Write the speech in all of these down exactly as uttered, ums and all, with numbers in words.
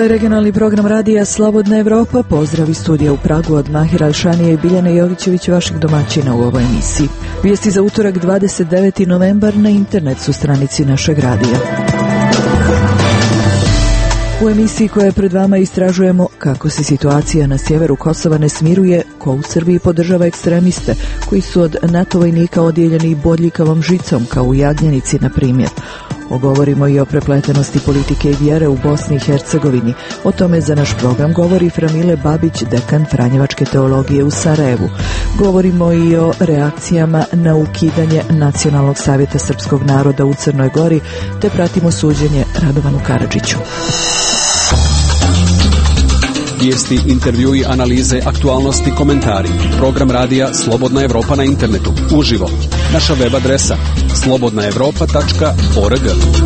regionalni program radija Slobodna Evropa. Pozdrav iz studija u Pragu od Mahira Alšanije i Biljane Jovićević, vaših domaćina u ovoj emisiji. Vijesti za utorak dvadeset deveti novembar na internet su stranici našeg radija. U emisiji koja je pred vama istražujemo kako se situacija na sjeveru Kosova ne smiruje, ko u Srbiji podržava ekstremiste koji su od NATO vojnika odijeljeni bodljikavom žicom kao u Jagnjenici, na primjer. Ogovorimo i o prepletenosti politike i vjere u Bosni i Hercegovini. O tome za naš program govori Framile Babić, dekan Franjevačke teologije u Sarajevu. Govorimo i o reakcijama na ukidanje Nacionalnog savjeta srpskog naroda u Crnoj Gori, te pratimo suđenje Radovanu Karadžiću. Vijesti, intervjui, analize, aktualnosti, komentari. Program radija Slobodna Evropa na internetu. Uživo. Naša web adresa slobodna evropa tačka org.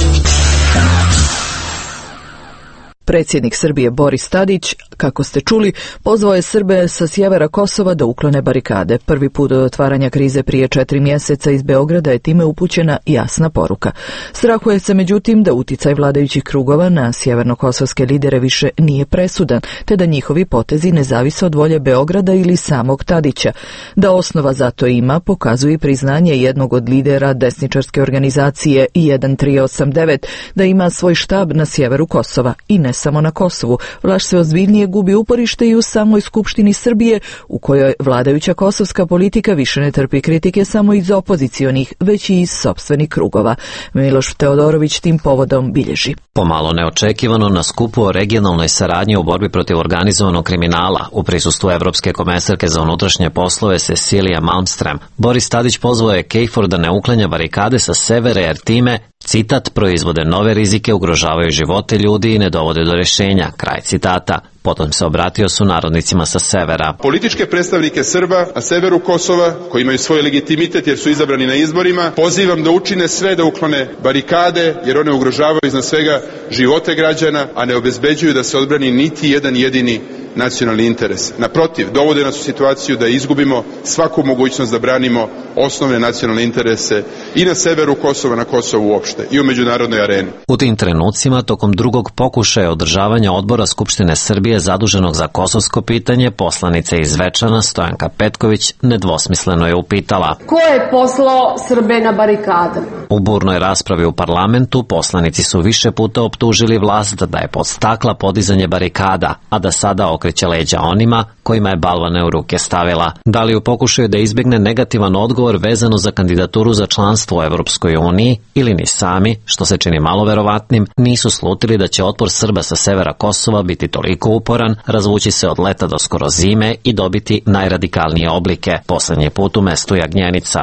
Predsjednik Srbije Boris Tadić, kako ste čuli, pozvao je Srbe sa sjevera Kosova da uklone barikade. Prvi put od otvaranja krize prije četiri mjeseca iz Beograda je time upućena jasna poruka. Strahuje se međutim da uticaj vladajućih krugova na sjeverno-kosovske lidere više nije presudan, te da njihovi potezi ne zavise od volje Beograda ili samog Tadića. Da osnova za to ima, pokazuje priznanje jednog od lidera desničarske organizacije jedan tri osam devet da ima svoj štab na sjeveru Kosova i ne samo na Kosovu. Vlast se ozbiljnije gubi uporište i u samoj Skupštini Srbije, u kojoj vladajuća kosovska politika više ne trpi kritike samo iz opozicionih, već i iz sopstvenih krugova. Miloš Teodorović tim povodom bilježi. Pomalo neočekivano na skupu o regionalnoj saradnji u borbi protiv organizovanog kriminala u prisustvu Evropske komesarke za unutrašnje poslove Cecilija Malmström, Boris Tadić pozvao je KFOR da ne uklanja barikade sa severa jer time, citat, proizvode nove rizike, ugrožavaju živote ljudi i ne dovode do rješenja, kraj citata. Potom se obratio su narodnicima sa severa. Političke predstavnike Srba na severu Kosova, koji imaju svoj legitimitet jer su izabrani na izborima, pozivam da učine sve da uklone barikade, jer one ugrožavaju iznad svega živote građana, a ne obezbeđuju da se odbrani niti jedan jedini nacionalni interes. Naprotiv, dovode nas u situaciju da izgubimo svaku mogućnost da branimo osnovne nacionalne interese i na severu Kosova, na Kosovu uopšte i u međunarodnoj areni. U tim trenucima, tokom drugog pokušaja održavanja odbora Skupštine Srbije zaduženog za kosovsko pitanje, poslanica iz Zvečana Stojanka Petković nedvosmisleno je upitala: ko je poslao Srbe na barikade? U burnoj raspravi u parlamentu poslanici su više puta optužili vlast da je podstakla podizanje barikada, a da sada okreće leđa onima kojima je balvane u ruke stavila. Da li u pokušaju da izbjegne negativan odgovor vezano za kandidaturu za članstvo u Evropskoj uniji ili ni sami, što se čini malo verovatnim, nisu slutili da će otpor Srba sa severa Kosova biti toliko uporan, razvući se od leta do skoro zime i dobiti najradikalnije oblike. Poslednji put u mestu Jagnjenica.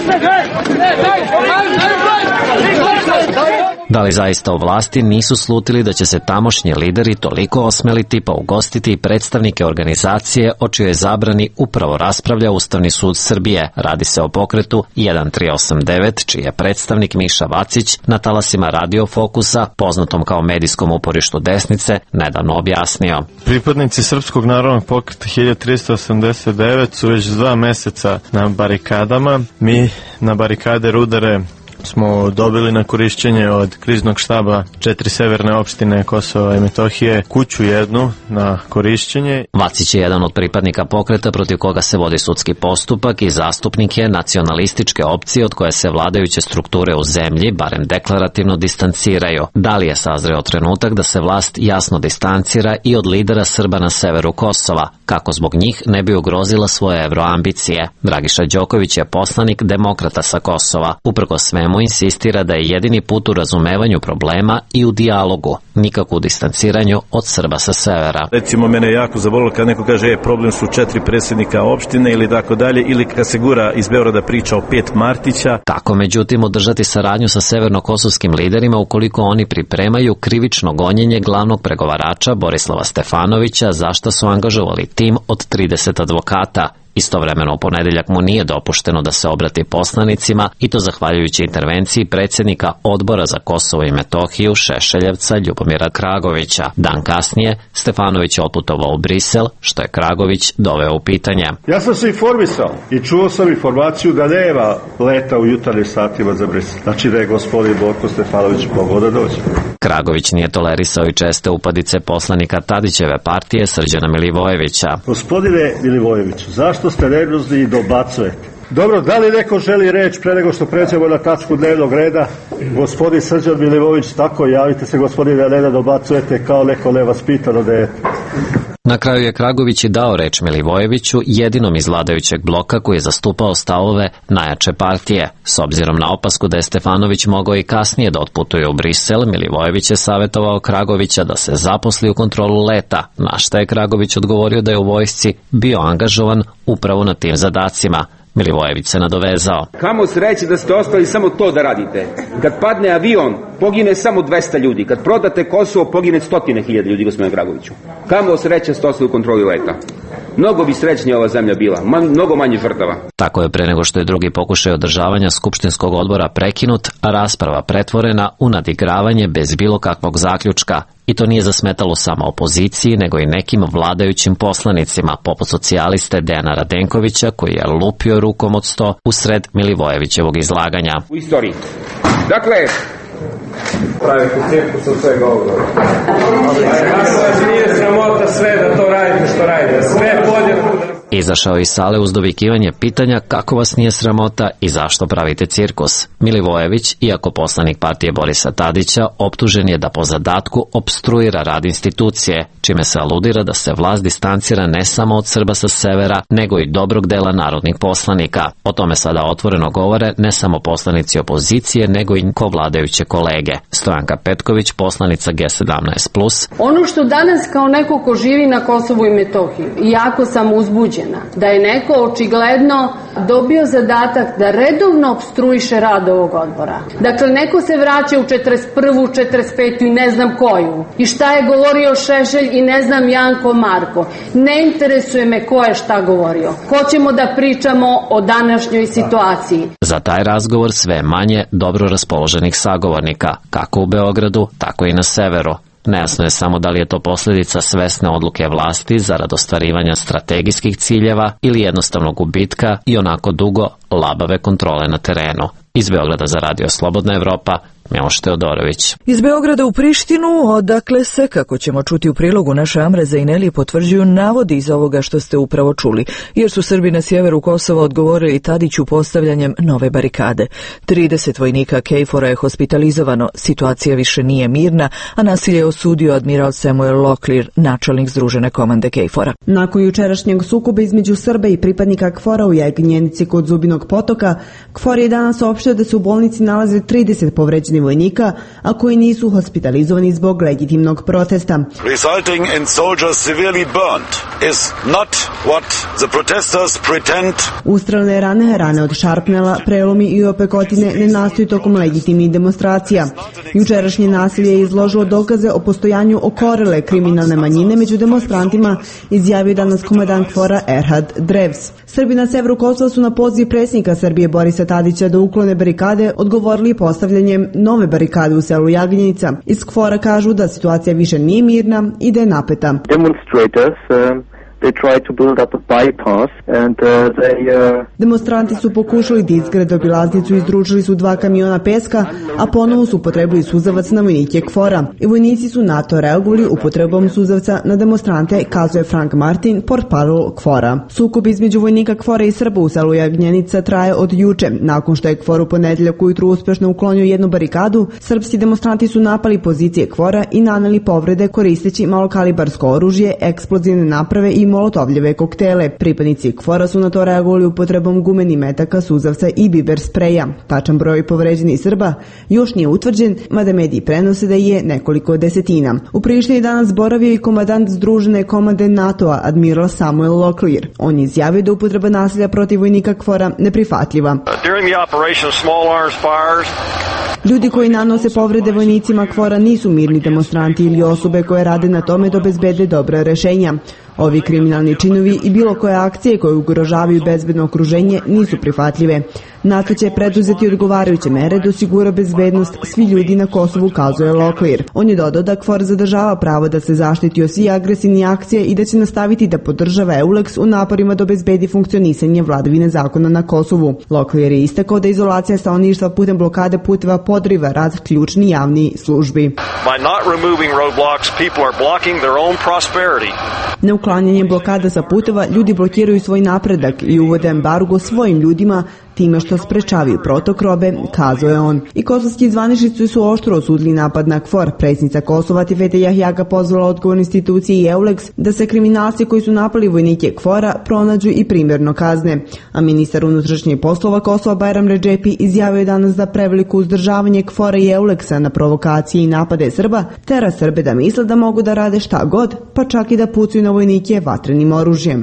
Da li zaista u vlasti nisu slutili da će se tamošnji lideri toliko osmeliti pa ugostiti predstavnike organizacije o čijoj zabrani upravo raspravlja Ustavni sud Srbije? Radi se o pokretu jedan tri osam devet, čiji je predstavnik Miša Vacić na talasima Radio Fokusa, poznatom kao medijskom uporištu desnice, nedavno objasnio. Pripadnici Srpskog narodnog pokreta hiljadu tristo osamdeset devet su već dva meseca na barikadama. Mi na barikade Rudare smo dobili na korišćenje od kriznog štaba četiri severne opštine Kosova i Metohije kuću jednu na korišćenje. Vacić je jedan od pripadnika pokreta protiv koga se vodi sudski postupak i zastupnik je nacionalističke opcije od koje se vladajuće strukture u zemlji barem deklarativno distanciraju. Da li je sazreo trenutak da se vlast jasno distancira i od lidera Srba na severu Kosova, kako zbog njih ne bi ugrozila svoje evroambicije? Dragiša Đoković je poslanik demokrata sa Kosova. Uprkos svemu insistira da je jedini put u razumevanju problema i u dijalogu, nikako u distanciranju od Srba sa severa. Recimo, mene je jako zabolilo kad neko kaže je, problem su četiri predsjednika opštine ili tako dalje, ili kad se gura iz Beograda priča o pet Martića. Kako međutim održati saradnju sa severno-kosovskim liderima ukoliko oni pripremaju krivično gonjenje glavnog pregovarača Borislava Stefanovića, za što su angažovali tim od trideset advokata? Istovremeno u ponedeljak mu nije dopušteno da se obrati poslanicima i to zahvaljujući intervenciji predsjednika Odbora za Kosovo i Metohiju Šešeljevca Ljubomira Kragovića. Dan kasnije Stefanović je otputovao u Brisel, što je Kragović doveo u pitanje. Ja sam se informisao i čuo sam informaciju da nema leta u jutarnjim satima za Brisel. Znači da je gospodin Borko Stefanović mogao da dođe. Kragović nije tolerisao i česte upadice poslanika Tadićeve partije Srđana Milivojevića. Gospodine Milivojeviću, zašto ste nervozni i dobacujete? Dobro, da li neko želi reč pre nego što pređemo na tačku dnevnog reda? Gospodin Srđan Milivojević, tako javite se gospodine, a ne da dobacujete kao neko nevaspitano dete. Na kraju je Kragović i dao reč Milivojeviću, jedinom iz vladajućeg bloka koji je zastupao stavove najjače partije. S obzirom na opasku da je Stefanović mogao i kasnije da otputuje u Brisel, Milivojević je savjetovao Kragovića da se zaposli u kontrolu leta, na šta je Kragović odgovorio da je u vojsci bio angažovan upravo na tim zadacima. Milivojević se nadovezao. Kamo sreće da ste ostali samo to da radite. Kad padne avion, pogine samo dvesta ljudi. Kad prodate Kosovo, pogine stotine hiljada ljudi, gospodine Kragoviću. Kamo sreće ste ostali u kontroli leta. Mnogo bi srećnija ova zemlja bila, Man, mnogo manje žrtava. Tako je pre nego što je drugi pokušaj održavanja skupštinskog odbora prekinut, a rasprava pretvorena u nadigravanje bez bilo kakvog zaključka. I to nije zasmetalo samo opoziciji, nego i nekim vladajućim poslanicima, poput socijaliste Dejana Radenkovića, koji je lupio rukom od sto usred Milivojevićevog izlaganja. U istoriji. Dakle, pravite cirkus od svega ovoga. Kako vas nije sramota sve da to radite što radite? Sve podjedno. Izašao iz sale uz dovikivanje pitanja kako vas nije sramota i zašto pravite cirkus. Milivojević, iako poslanik partije Borisa Tadića, optužen je da po zadatku opstruira rad institucije, čime se aludira da se vlast distancira ne samo od Srba sa severa, nego i dobrog dela narodnih poslanika. O tome sada otvoreno govore ne samo poslanici opozicije, nego i vladajuće kolege. Stojanka Petković, poslanica G sedamnaest plus. Ono što danas kao neko ko živi na Kosovu i Metohiji, jako sam uzbuđen da je neko očigledno dobio zadatak da redovno opstruiše rad ovog odbora. Dakle, neko se vraća u četrdeset prvu, četrdeset petu i ne znam koju. I šta je govorio Šešelj i ne znam Janko Marko. Ne interesuje me ko je šta govorio. Hoćemo da pričamo o današnjoj situaciji. Za taj razgovor sve manje dobro raspoloženih sagovornika, kako u Beogradu, tako i na severu. Nejasno je samo da li je to posljedica svesne odluke vlasti zarad ostvarivanja strategijskih ciljeva ili jednostavnog gubitka i onako dugo labave kontrole na terenu. Iz Beograda za Radio Slobodna Evropa, Miloš Teodorović. Iz Beograda u Prištinu, odakle se, kako ćemo čuti u prilogu naše Amre Zaineli, potvrđuju navodi iz ovoga što ste upravo čuli, jer su Srbi na sjeveru Kosova odgovorili Tadiću postavljanjem nove barikade. trideset vojnika KFOR-a je hospitalizovano, situacija više nije mirna, a nasilje je osudio admiral Samuel Locklear, načelnik Združene komande KFOR-a. Nakon jučerašnjeg sukoba između Srba i pripadnika KFOR-a u Jagnjenici kod Zubinog potoka, KFOR je danas opštio da se u bolnici nalaze trideset povređenih vojnika, a koji nisu hospitalizovani zbog legitimnog protesta. Resulting in soldiers severely burnt is not what the protesters pretend. Ustrelne rane, rane od šarpnela, prelomi i opekotine ne nastaju tokom legitimnih demonstracija. Jučerašnje nasilje je izložilo dokaze o postojanju okorele kriminalne manjine među demonstrantima, izjavio danas komandant KFOR-a Erhard Drevs. Srbi na severu Kosova su na poziv predsjednika Srbije Borisa Tadića da uklone barikade odgovorili postavljanjem nove barikade u selu Jagnjenica. Iz KFOR-a kažu da situacija više nije mirna i da je napeta. Demonstrators uh... They tried to build up a bypass and uh, they uh... Demonstranti su pokušali da izgrade obilaznicu i izdružili su dva kamiona peska, a ponovo su upotrebili suzavac na vojnike KFOR-a. I vojnici su na to reagovali upotrebom suzavca na demonstrante, kazuje Frank Martin, portparol KFOR-a. Sukob između vojnika KFOR-a i Srba u selu Jagnjenica traje od juče. Nakon što je KFOR u ponedeljak ujutru uspešno uklonio jednu barikadu, srpski demonstranti su napali pozicije KFOR-a i naneli povrede koristeći malokalibarsko oružje, eksplozivne naprave i molotovljeve koktele. Pripadnici KFOR-a su na to reagovali upotrebom gumenih metaka, suzavca i biber spreja. Tačan broj povređenih Srba još nije utvrđen, mada mediji prenose da je nekoliko desetina. U Prištini danas boravio i komandant Združene komande NATO-a, admiral Samuel Locklear. On je izjavio da upotreba nasilja protiv vojnika KFOR-a neprihvatljiva. Ljudi koji nanose povrede vojnicima KFOR-a nisu mirni demonstranti ili osobe koje rade na tome da obezbede dobra rešenja. Ovi kriminalni činovi i bilo koje akcije koje ugrožavaju bezbedno okruženje nisu prihvatljive. NATO će preduzeti odgovarajuće mere da osigura bezbednost svi ljudi na Kosovu, kazuje Locklear. On je dodao da KFOR zadržava pravo da se zaštiti od svih agresivnih akcija i da će nastaviti da podržava EULEX u naporima da obezbedi funkcionisanje vladavine zakona na Kosovu. Locklear je istakao da izolacija stanovništva putem blokade puteva podriva rad ključni javni službi. By not removing roadblocks, people are blocking their own prosperity. Neuklanjanjem blokada sa puteva ljudi blokiraju svoj napredak i uvode embargo svojim ljudima time što sprečavaju protok robe, kazao je on. I kosovski zvaničnici su oštro osudili napad na KFOR. Predsjednica Kosova Tifete Jahjaga pozvala odgovorne institucije i EULEX da se kriminalci koji su napali vojnike KFOR-a pronađu i primjerno kazne. A ministar unutrašnjih poslova Kosova Bajram Redžepi izjavio je danas da preveliko uzdržavanje KFOR-a i EULEX-a na provokacije i napade Srba tera Srbe da misle da mogu da rade šta god, pa čak i da pucaju na vojnike vatrenim oružjem.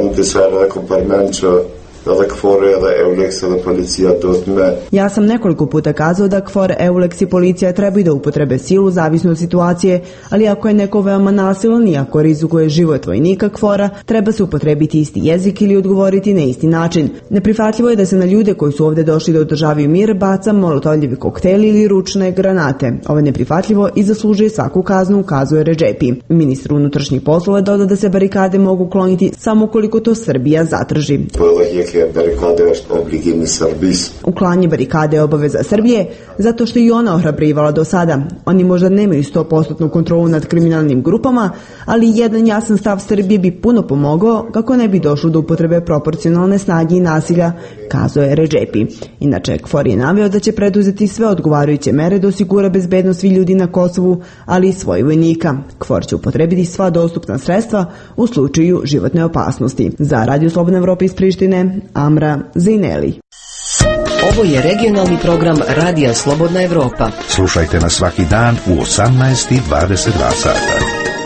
Ja sam nekoliko puta kazao da KFOR, EULEX i policija trebaju da upotrebe silu zavisno od situacije, ali ako je neko veoma nasilan i ako rizikuje život vojnika KFOR-a, treba se upotrebiti isti jezik ili odgovoriti na isti način. Neprihvatljivo je da se na ljude koji su ovdje došli da održavaju mir baca molotovljevi kokteli ili ručne granate. Ovo je neprihvatljivo i zaslužuje svaku kaznu, ukazuje Redžepi. Ministar unutrašnjih poslova je dodao da se barikade mogu kloniti samo koliko to Srbija zatraži. Uklanje barikade je obaveza Srbije, zato što i ona ohrabrivala do sada. Oni možda nemaju sto posto kontrolu nad kriminalnim grupama, ali jedan jasan stav Srbije bi puno pomogao kako ne bi došlo do upotrebe proporcionalne snage i nasilja, kazao je Redžepi. Inače, KFOR je naveo da će preduzeti sve odgovarajuće mere da osigura bezbednost svih ljudi na Kosovu, ali i svojih vojnika. KFOR će upotrebiti sva dostupna sredstva u slučaju životne opasnosti. Za Radio Slobodna Evropa iz Prištine, Amra Zejneli. Ovo je regionalni program Radija Slobodna Evropa. Slušajte nas svaki dan u osamnaest i dvadeset dva sata.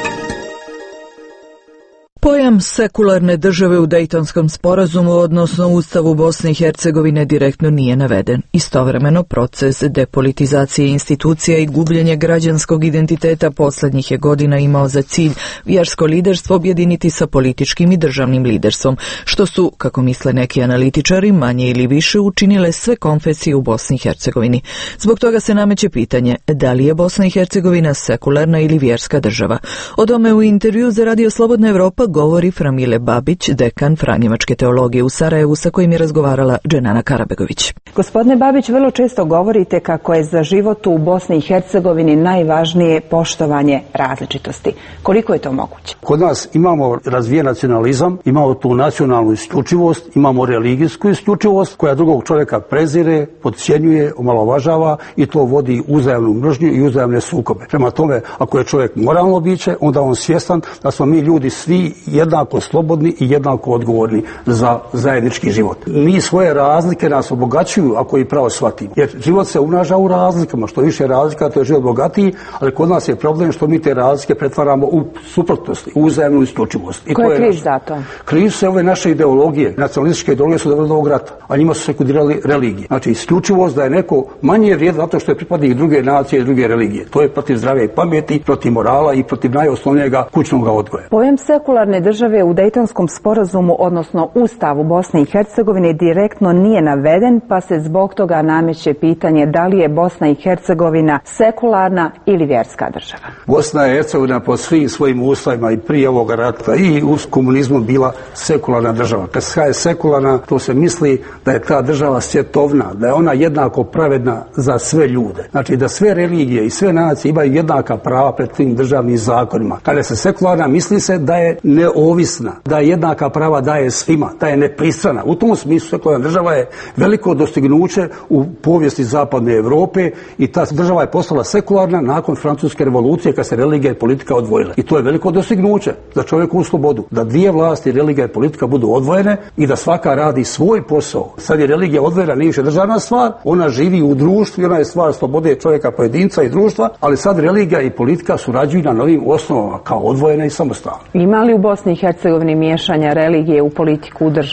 Pojam sekularne države u Dejtonskom sporazumu, odnosno Ustavu Bosne i Hercegovine, direktno nije naveden. Istovremeno, proces depolitizacije institucija i gubljenje građanskog identiteta poslednjih je godina imao za cilj vjersko liderstvo objediniti sa političkim i državnim liderstvom, što su, kako misle neki analitičari, manje ili više učinile sve konfesije u Bosni i Hercegovini. Zbog toga se nameće pitanje da li je Bosna i Hercegovina sekularna ili vjerska država. O tome u intervju za Radio Slobodna Evropa govori Framile Babić, dekan Franjevačke teologije u Sarajevu, sa kojim je razgovarala Dženana Karabegović. Gospodine Babić, vrlo često govorite kako je za život u Bosni i Hercegovini najvažnije poštovanje različitosti. Koliko je to moguće? Kod nas imamo razvijen nacionalizam, imamo tu nacionalnu isključivost, imamo religijsku isključivost koja drugog čovjeka prezire, podcjenjuje, omalovažava i to vodi uzajamnu mržnju i uzajamne sukobe. Prema tome, ako je čovjek moralno biće, onda on svjestan da smo mi ljudi svi jednako slobodni i jednako odgovorni za zajednički život. Mi svoje razlike nas obogaćuju ako ih pravo shvatimo. Jer život se umnaža u razlikama. Što više razlika, to je život bogatiji, ali kod nas je problem što mi te razlike pretvaramo u suprotnosti, u uzajamnu isključivost. Ko je kriv za to? Kriv su ove naše ideologije. Nacionalističke ideologije su dovele do ovog rata, a njima su sekundirali religije. Znači, isključivost da je neko manje vrijedan zato što je pripadnik druge nacije i druge religije. To je protiv zdravlja i pameti, protiv morala i protiv najosnovnijega kućnog odgoja. Pojam sekularne države u Dejtonskom sporazumu, odnosno Ustavu Bosne i Hercegovine, direktno nije naveden, pa se zbog toga nameće pitanje da li je Bosna i Hercegovina sekularna ili vjerska država. Bosna i Hercegovina po svim svojim uslovima i prije ovoga rata i u komunizmu bila sekularna država. Kad se kaže sekularna, to se misli da je ta država svjetovna, da je ona jednako pravedna za sve ljude. Znači da sve religije i sve nacije imaju jednaka prava pred tim državnim zakonima. Kada se sekularna, misli se da je neovisna, da je jednaka prava daje svima, da je nepristrana. U tom smislu sekularna država je veliko dostignuće u povijesti zapadne Europe i ta država je postala sekularna nakon Francuske revolucije kad se religija i politika odvojile. I to je veliko dostignuće za čovjekovu slobodu, da dvije vlasti, religija i politika, budu odvojene i da svaka radi svoj posao. Sad je religija odvojena, nije više državna stvar, ona živi u društvu i ona je stvar slobode čovjeka, pojedinca i društva, ali sad religija i politika surađuju na novim osnovama kao odvojene i samostalne. Ima li u Bosni i Hercegovini miješanja religije u politiku, u državu?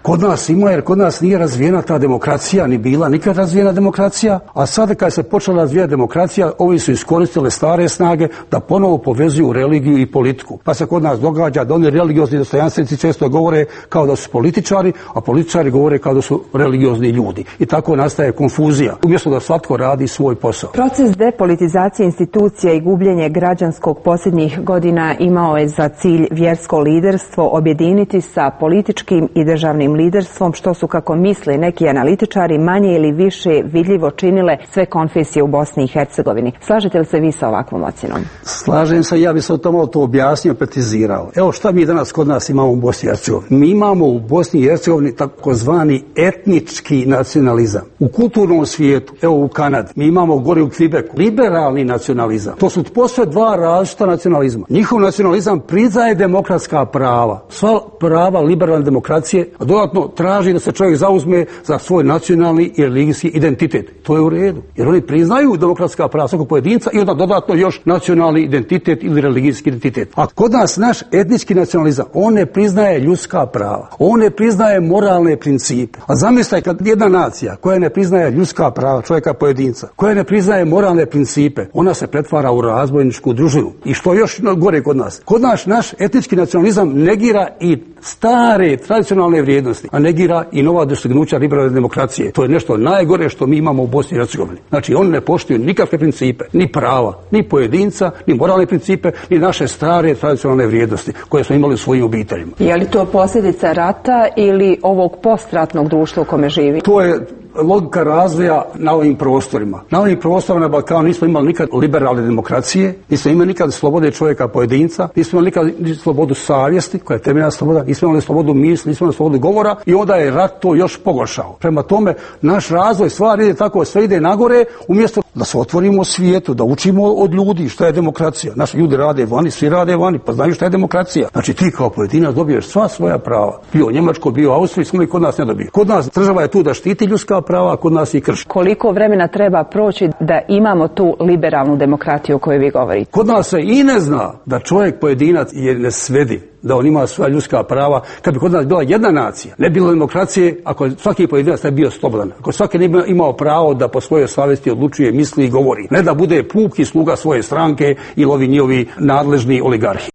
Kod nas ima, jer kod nas nije razvijena ta demokracija, ni bila nikad razvijena demokracija, a sada kad se počela razvijati demokracija, ovi su iskoristile stare snage da ponovo povezuju religiju i politiku. Pa se kod nas događa da oni religiozni dostojanstvenici često govore kao da su političari, a političari govore kao da su religiozni ljudi. I tako nastaje konfuzija, umjesto da svatko radi svoj posao. Proces depolitizacije institucija i gubljenje građanskog posljednjih godina imao je za cilj vjersko liderstvo objediniti sa političkim i državnim liderstvom, što su, kako misle neki analitičari, manje ili više vidljivo činile sve konfesije u Bosni i Hercegovini. Slažete li se vi sa ovakvom ocjenom? Slažem se, ja bih se o tome to objasnio, precizirao. Evo šta mi danas kod nas imamo u Bosni i Hercegovini. Mi imamo u Bosni i Hercegovini takozvani etnički nacionalizam. U kulturnom svijetu, evo u Kanadi, mi imamo gore u Kvibeku liberalni nacionalizam. To su posve dva različita nacionalizma. Njihov nacionalizam priznaje demokratska prava, sva prava liberalne demokracije, a dodatno traži da se čovjek zauzme za svoj nacionalni i religijski identitet. To je u redu, jer oni priznaju demokratska prava svakog pojedinca i onda dodatno još nacionalni identitet ili religijski identitet. A kod nas naš etnički nacionalizam, on ne priznaje ljudska prava, on ne priznaje moralne principe. A zamislite kad jedna nacija koja ne priznaje ljudska prava čovjeka pojedinca, koja ne priznaje moralne principe, ona se pretvara u razbojničku družinu. I što još gore kod nas? Kod nas naš etnički nacionalizam negira i stare tradicionalne vrijednosti, a negira i nova dostignuća liberalne demokracije. To je nešto najgore što mi imamo u Bosni i Hercegovini. Znači, oni ne poštuju nikakve principe, ni prava, ni pojedinca, ni moralne principe, ni naše stare tradicionalne vrijednosti koje smo imali u svojim obiteljima. Je li to posljedica rata ili ovog postratnog društva u kome živi? To je logika razvoja na ovim prostorima. Na ovim prostorima na Balkanu nismo imali nikad liberalne demokracije, nismo imali nikad slobode čovjeka pojedinca, nismo imali nikad ni slobodu savjesti, koja je temeljna sloboda, nismo imali slobodu misli, nismo imali slobodu govora i onda je rat to još pogoršao. Prema tome, naš razvoj stvar ide tako, sve ide nagore, umjesto da se otvorimo svijetu, da učimo od ljudi šta je demokracija. Naši ljudi rade vani, svi rade vani, pa znaju šta je demokracija. Znači ti kao pojedinac dobiješ sva svoja prava. Bio Njemačko, bio Austriji, smo i kod nas ne dobije. Kod nas država je tu da štiti ljudska prava, kod nas i krši. Koliko vremena treba proći da imamo tu liberalnu demokratiju o kojoj vi govorite? Kod nas se i ne zna da čovjek pojedinac je ne svedi, da on ima svoja ljudska prava. Kad bi kod nas bila jedna nacija, ne bilo demokracije, ako svaki pojedinac ne bio slobodan, ako svaki ne bi imao pravo da po svojoj savjesti odlučuje, misli i govori, ne da bude puki sluga svoje stranke ili ovi njihovi nadležni oligarhi.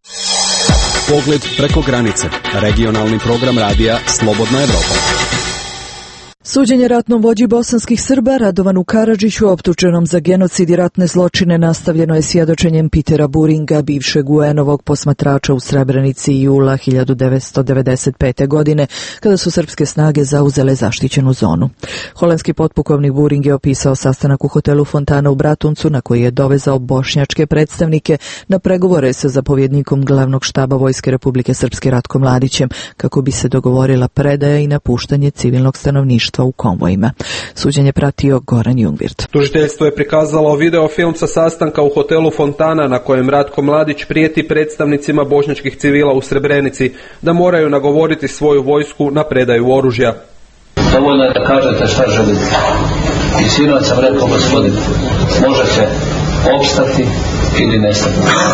Pogled preko granice. Regionalni program radija Slobodna Evropa. Suđenje ratnom vođi bosanskih Srba Radovanu Karadžiću, optuženom za genocid i ratne zločine, nastavljeno je svjedočenjem Pitera Buringa, bivšeg U N-ovog posmatrača u Srebrenici jula hiljadu devetsto devedeset pete. godine, kada su srpske snage zauzele zaštićenu zonu. Holandski potpukovnik Buring je opisao sastanak u hotelu Fontana u Bratuncu, na koji je dovezao bošnjačke predstavnike na pregovore sa zapovjednikom glavnog štaba Vojske Republike Srpske Ratkom Mladićem, kako bi se dogovorila predaja i napuštanje civilnog stanovništva u konvojima. Suđenje pratio Goran Jungvirt. Tužiteljstvo je prikazalo videofilm sa sastanka u hotelu Fontana na kojem Ratko Mladić prijeti predstavnicima bošnjačkih civila u Srebrenici da moraju nagovoriti svoju vojsku na predaju oružja. Dovoljno je da kažete šta želite. I sinoć sam rekao, gospodin, možete opstati ili nestati.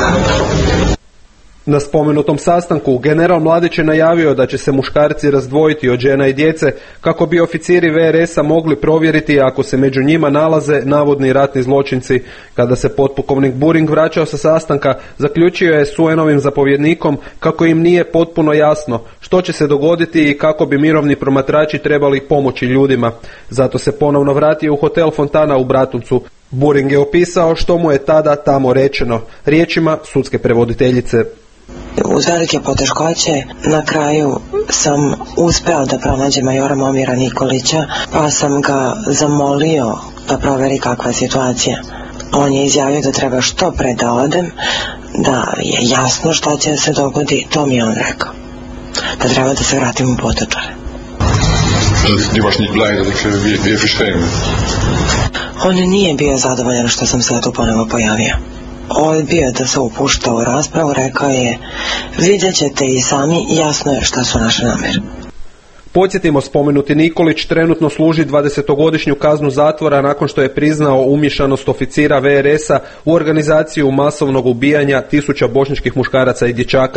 Na spomenutom sastanku general Mladić je najavio da će se muškarci razdvojiti od žena i djece kako bi oficiri V R S-a mogli provjeriti ako se među njima nalaze navodni ratni zločinci. Kada se potpukovnik Buring vraćao sa sastanka, zaključio je s U N-ovim zapovjednikom kako im nije potpuno jasno što će se dogoditi i kako bi mirovni promatrači trebali pomoći ljudima. Zato se ponovno vratio u hotel Fontana u Bratuncu. Buring je opisao što mu je tada tamo rečeno, riječima sudske prevoditeljice. Uz velike poteškoće na kraju sam uspeo da pronađem majora Momira Nikolića, pa sam ga zamolio da proveri kakva je situacija. On je izjavio da treba što pre da odem, da je jasno šta će se dogoditi, to mi je on rekao. Da treba da se vratim u Pototore. Die was niet blij dat ik weer, weer verscheen. On nije bio zadovoljan što sam se tu ponovo pojavio. Odbio da se upušta u raspravu, rekao je, vidjet ćete i sami, jasno je šta su naše namjere. Podsjetimo, spomenuti Nikolić trenutno služi dvadesetogodišnju kaznu zatvora nakon što je priznao umješanost oficira V R S-a u organizaciju masovnog ubijanja tisuća bošnjačkih muškaraca i dječaka.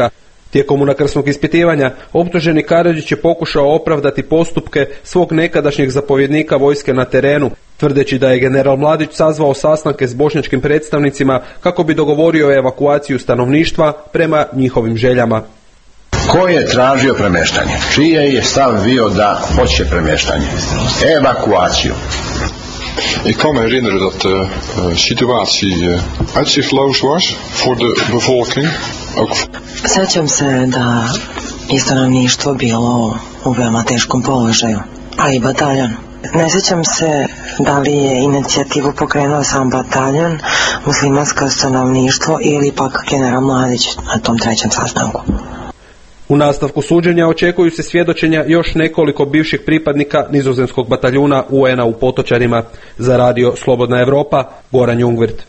Tijekom unakrsnog ispitivanja, optuženi Karadžić je pokušao opravdati postupke svog nekadašnjeg zapovjednika vojske na terenu, tvrdeći da je general Mladić sazvao sastanke s bošnjačkim predstavnicima kako bi dogovorio evakuaciju stanovništva prema njihovim željama. Ko je tražio premještanje? Čije je stav bio da hoće premještanje? Evakuaciju. Ik kan me herinneren dat de uh, situatie uh, uitzichtloos was voor de bevolking. Ook... Sjećam se da je stanovništvo bilo u veoma teškom položaju, a i bataljon. Ne sjećam se da li je inicijativu pokrenuo sam bataljon, muslimansko stanovništvo ili pak general Mladić na tom trećem sastanku. U nastavku suđenja očekuju se svjedočenja još nekoliko bivših pripadnika nizozemskog bataljuna U N-a u Potočarima. Za radio Slobodna Evropa, Goran Jungwirth.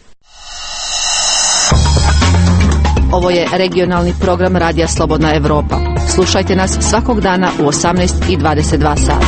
Ovo je regionalni program Radija Slobodna Evropa. Slušajte nas svakog dana u osamnaest i dvadeset dva sata.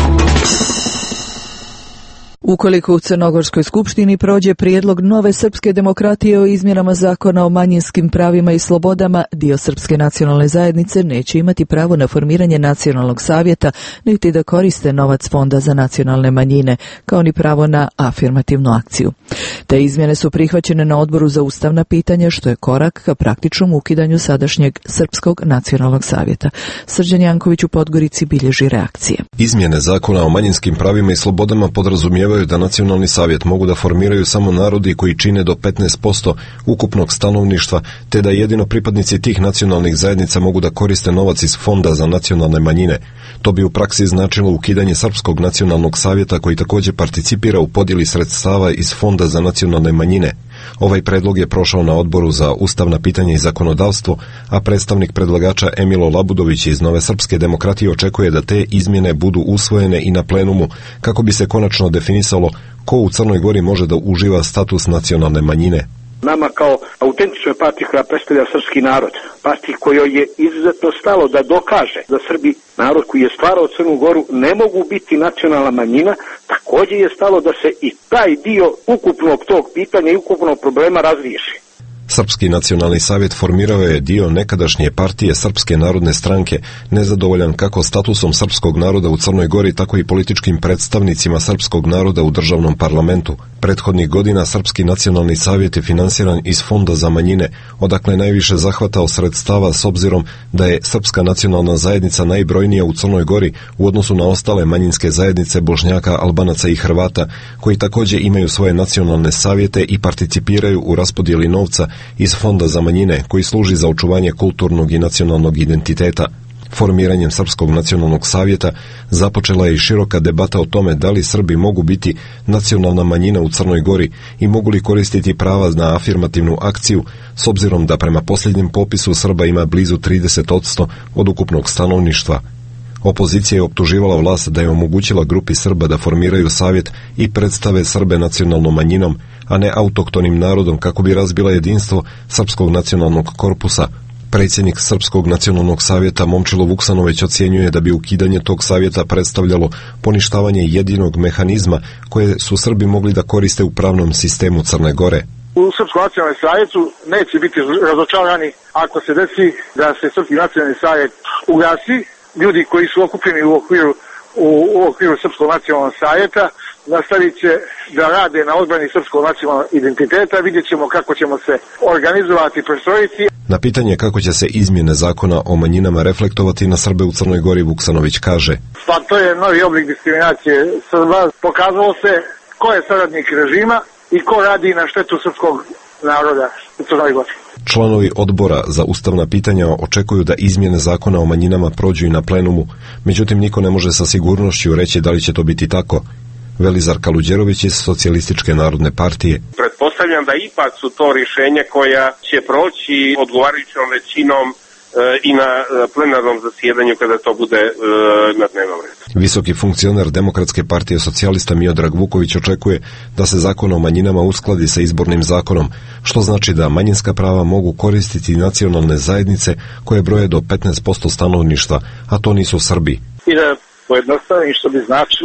Ukoliko u Crnogorskoj skupštini prođe prijedlog nove srpske demokratije o izmjenama zakona o manjinskim pravima i slobodama, dio srpske nacionalne zajednice neće imati pravo na formiranje nacionalnog savjeta, niti da koriste novac Fonda za nacionalne manjine, kao ni pravo na afirmativnu akciju. Te izmjene su prihvaćene na Odboru za ustavna pitanja, što je korak ka praktičnom ukidanju sadašnjeg Srpskog nacionalnog savjeta. Srđan Janković u Podgorici bilježi reakcije. Izmjene zakona o manjinskim pravima i slobodama podrazumijevaju da nacionalni savjet mogu da formiraju samo narodi koji čine do petnaest posto ukupnog stanovništva, te da jedino pripadnici tih nacionalnih zajednica mogu da koriste novac iz Fonda za nacionalne manjine. To bi u praksi značilo ukidanje Srpskog nacionalnog savjeta koji također participira u podjeli sredstava iz Fonda za nacionalne manjine. Ovaj predlog je prošao na Odboru za ustavna pitanja i zakonodavstvo, a predstavnik predlagača Emilo Labudović iz Nove srpske demokratije očekuje da te izmjene budu usvojene i na plenumu, kako bi se konačno definisalo ko u Crnoj Gori može da uživa status nacionalne manjine. Nama kao autentičnoj partiji koja predstavlja srpski narod, partiji kojoj je izuzetno stalo da dokaže da Srbi, narod koji je stvarao Crnu Goru, ne mogu biti nacionalna manjina, također je stalo da se i taj dio ukupnog tog pitanja i ukupnog problema razriješi. Srpski nacionalni savjet formirao je dio nekadašnje partije Srpske narodne stranke, nezadovoljan kako statusom srpskog naroda u Crnoj Gori, tako i političkim predstavnicima srpskog naroda u državnom parlamentu. Prethodnih godina Srpski nacionalni savjet je finansiran iz Fonda za manjine, odakle najviše zahvatao sredstava s obzirom da je Srpska nacionalna zajednica najbrojnija u Crnoj Gori u odnosu na ostale manjinske zajednice Bošnjaka, Albanaca i Hrvata, koji također imaju svoje nacionalne savjete i participiraju u raspodjeli novca iz Fonda za manjine, koji služi za očuvanje kulturnog i nacionalnog identiteta. Formiranjem Srpskog nacionalnog savjeta započela je i široka debata o tome da li Srbi mogu biti nacionalna manjina u Crnoj Gori i mogu li koristiti prava na afirmativnu akciju, s obzirom da prema posljednjem popisu Srba ima blizu trideset posto od ukupnog stanovništva. Opozicija je optuživala vlast da je omogućila grupi Srba da formiraju savjet i predstave Srbe nacionalnom manjinom, a ne autoktonim narodom, kako bi razbila jedinstvo Srpskog nacionalnog korpusa. Predsjednik Srpskog nacionalnog savjeta Momčilo Vuksanović ocjenjuje da bi ukidanje tog savjeta predstavljalo poništavanje jedinog mehanizma koje su Srbi mogli da koriste u pravnom sistemu Crne Gore. U Srpskom nacionalnom savjetu neće biti razočarani ako se desi da se Srpski nacionalni savjet ugasi. Ljudi koji su okupljeni u okviru, u, u okviru Srpskog nacionalnog savjeta nastavit će da rade na odbrani srpskog nacionalnog identiteta. Vidjet ćemo kako ćemo se organizovati i prestrojiti. Na pitanje kako će se izmjene zakona o manjinama reflektovati na Srbe u Crnoj Gori, Vuksanović kaže: Pa to je novi oblik diskriminacije Srba. Pokazalo se ko je saradnik režima i ko radi na štetu srpskog naroda u Crnoj Gori. Članovi odbora za ustavna pitanja očekuju da izmjene zakona o manjinama prođu i na plenumu, međutim niko ne može sa sigurnošću reći da li će to biti tako. Velizar Kaluđerović iz Socijalističke narodne partije. Pretpostavljam da ipak su to rješenja koja će proći odgovarajućom većinom e, i na plenarnom zasjedanju kada to bude e, na dnevnom redu. Visoki funkcioner Demokratske partije socijalista Miodrag Vuković očekuje da se zakon o manjinama uskladi sa izbornim zakonom, što znači da manjinska prava mogu koristiti nacionalne zajednice koje broje do petnaest posto stanovništva, a to nisu Srbi. I da pojednostavim, što bi značilo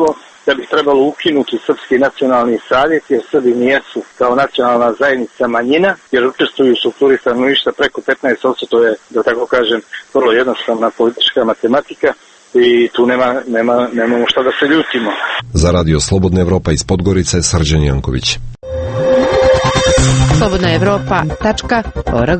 da bi trebalo ukinuti Srpski nacionalni savjet, jer Srbi nijesu kao nacionalna zajednica manjina, jer učestvuju u strukturi stanovništva preko petnaest posto, to je, da tako kažem, vrlo jednostavna politička matematika i tu nema, nema, nemamo šta da se ljutimo. Za Radio Slobodna Evropa iz Podgorice, Srđan Janković. slobodna evropa tačka org.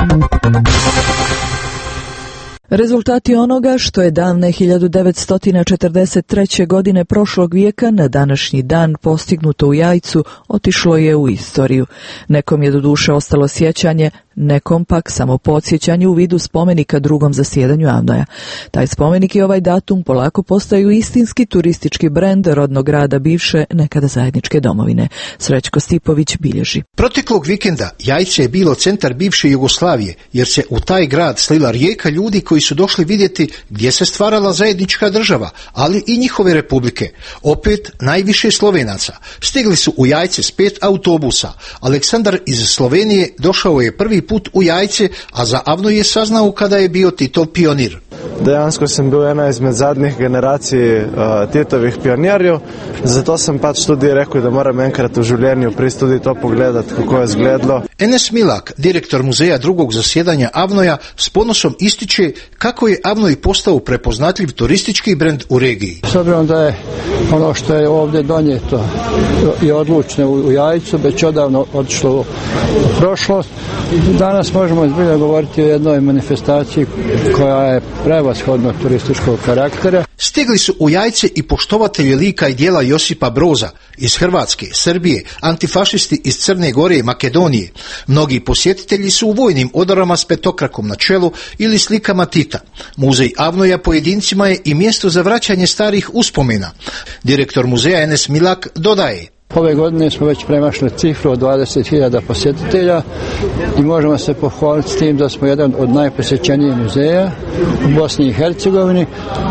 Rezultati onoga što je davne hiljadu devetsto četrdeset treće. godine prošlog vijeka na današnji dan postignuto u Jajcu otišlo je u istoriju. Nekom je doduše ostalo sjećanje, nekom pak samo podsjećanje u vidu spomenika drugom zasjedanju Avnoja. Taj spomenik i ovaj datum polako postaju istinski turistički brend rodnog grada bivše nekada zajedničke domovine. Srećko Stipović bilježi. Proteklog vikenda Jajce je bilo centar bivše Jugoslavije, jer se u taj grad slila rijeka ljudi koji su došli vidjeti gdje se stvarala zajednička država, ali i njihove republike. Opet najviše Slovenaca. Stigli su u Jajce s pet autobusa. Aleksandar iz Slovenije došao je prvi put u Jajce, a za Avno je saznao kada je bio Titov pionir. Dejansko sem bil ena izmed zadnjih generacij uh, Titovih pionirjev, zato sem pač tudi rekel, da moram enkrat v življenju priti tudi to pogledati, kako je izgledalo. Enes Milak, direktor muzeja drugog zasjedanja Avnoja, s ponosom ističe kako je Avnoj postao prepoznatljiv turistički brend u regiji. S obzirom da je ono što je ovdje donijeto i odlučno u Jajcu već odavno otišlo u prošlost, danas možemo zbilja govoriti o jednoj manifestaciji koja je prevashodno turističkog karaktera. Stigli su u Jajce i poštovatelji lika i djela Josipa Broza iz Hrvatske, Srbije, antifašisti iz Crne Gore i Makedonije. Mnogi posjetitelji su u vojnim odorama s petokrakom na čelu ili slikama Tita. Muzej Avnoja pojedincima je i mjesto za vraćanje starih uspomena. Direktor muzeja Enes Milak dodaje: Ove godine smo već premašli cifru od dvadeset hiljada posjetitelja i možemo se pohvaliti s tim da smo jedan od najposjećenijih muzeja u Bosni i Hercegovini,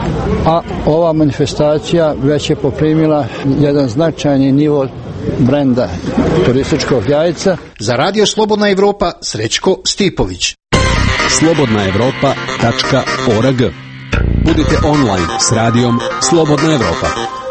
a ova manifestacija već je poprimila jedan značajni nivo brenda turističkog Jajca. Za Radio Slobodna Evropa, Srećko Stipović. slobodna evropa tačka org. Budite online s radijom Slobodna Evropa.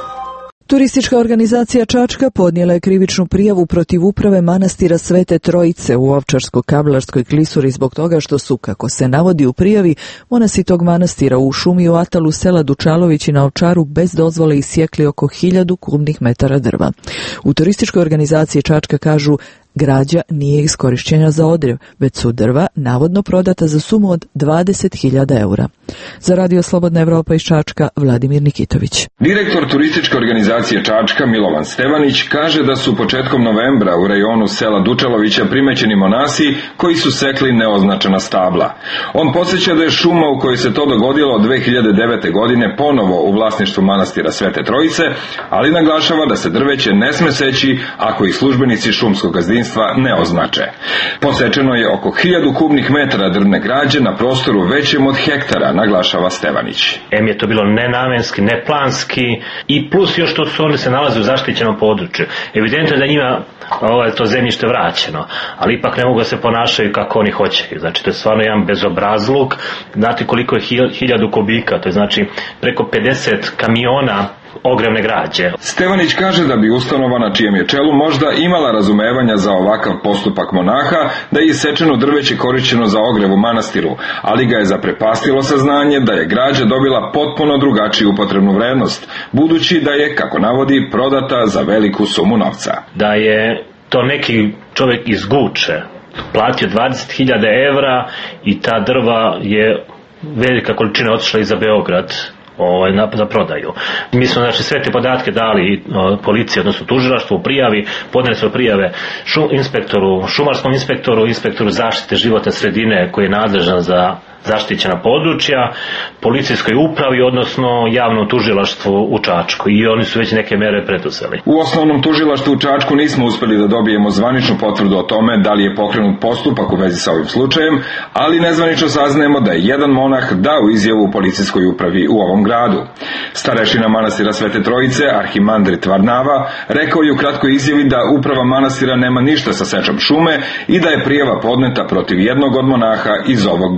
Turistička organizacija Čačka podnijela je krivičnu prijavu protiv uprave manastira Svete Trojice u Ovčarsko-Kablarskoj klisuri zbog toga što su, kako se navodi u prijavi, monasi tog manastira u šumi u atalu sela Dučalović i na Ovčaru bez dozvole isjekli oko hiljadu kubnih metara drva. U turističkoj organizaciji Čačka kažu: građa nije iskorišćena za odrev, već su drva navodno prodata za sumu od dvadeset hiljada eura. Za Radio Slobodna Evropa iz Čačka, Vladimir Nikitović. Direktor turističke organizacije Čačka, Milovan Stevanić, kaže da su početkom novembra u rajonu sela Dučalovića primećeni monasi koji su sekli neoznačena stabla. On podsjeća da je šuma u kojoj se to dogodilo od dve hiljade devete. godine ponovo u vlasništvu manastira Svete Trojice, ali naglašava da se drveće ne sme seći ako ih službenici šumskog gazdinstva ne označe. Posečeno je oko hiljadu kubnih metara drvne građe na prostoru većem od hektara, naglašava Stevanić. Em je to bilo nenamenski, neplanski i plus još to su oni se nalaze u zaštićenom području. Evidentno je da njima ovo je to zemljište vraćeno, ali ipak ne mogu da se ponašaju kako oni hoće. Znači to je stvarno jedan bezobrazluk. Znate koliko je hiljadu kubika, to je znači preko pedeset kamiona ogrevne građe. Stevanić kaže da bi ustanova na čijem je čelu možda imala razumevanja za ovakav postupak monaha, da je isečeno drveće korišćeno za ogrev u manastiru, ali ga je zaprepastilo saznanje da je građa dobila potpuno drugačiju upotrebnu vrednost, budući da je, kako navodi, prodata za veliku sumu novca. Da je to neki čovjek iz Guče platio dvadeset hiljada evra i ta drva je velika količina otišla i za Beograd Ovaj, na, za prodaju. Mi smo znači sve te podatke dali o, policiji, odnosno tužilaštvu u prijavi, podnijeli smo prijave šum, inspektoru, šumarskom inspektoru, inspektoru zaštite životne sredine koji je nadležan za zaštićena područja, policijskoj upravi, odnosno javnom tužilaštvu u Čačku, i oni su već neke mere preduzeli. U osnovnom tužilaštvu u Čačku nismo uspjeli da dobijemo zvaničnu potvrdu o tome da li je pokrenut postupak u vezi sa ovim slučajem, ali nezvanično saznajemo da je jedan monah dao izjavu u policijskoj upravi u ovom gradu. Starešina manastira Svete Trojice, arhimandrit Varnava, rekao je u kratkoj izjavi da uprava manastira nema ništa sa sečom šume i da je prijava podneta protiv jednog od monaha iz ovog bratstva.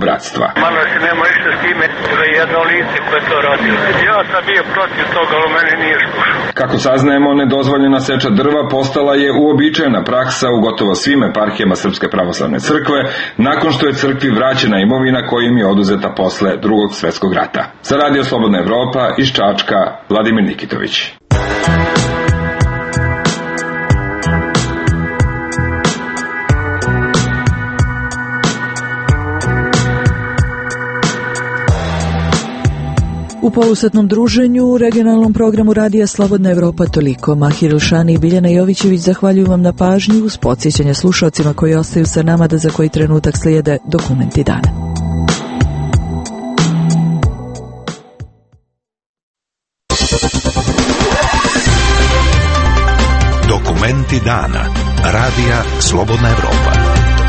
Malo se nema išta s time, to je jedno lice koje to radilo. Ja sam bio protiv toga, ali mene nije slušao. Kako saznajemo, nedozvoljena seča drva postala je uobičajena praksa u gotovo svim eparhijama Srpske pravoslavne crkve, nakon što je crkvi vraćena imovina koja im je oduzeta posle Drugog svetskog rata. Za Radio Slobodna Evropa iz Čačka, Vladimir Nikitović. U polusatnom druženju u regionalnom programu Radija Slobodna Evropa toliko. Mahir Ilšani i Biljana Jovićević zahvaljuju vam na pažnji uz podsjećanje slušalcima koji ostaju sa nama da za koji trenutak slijede dokumenti dana. Dokumenti dana. Radija Slobodna Evropa.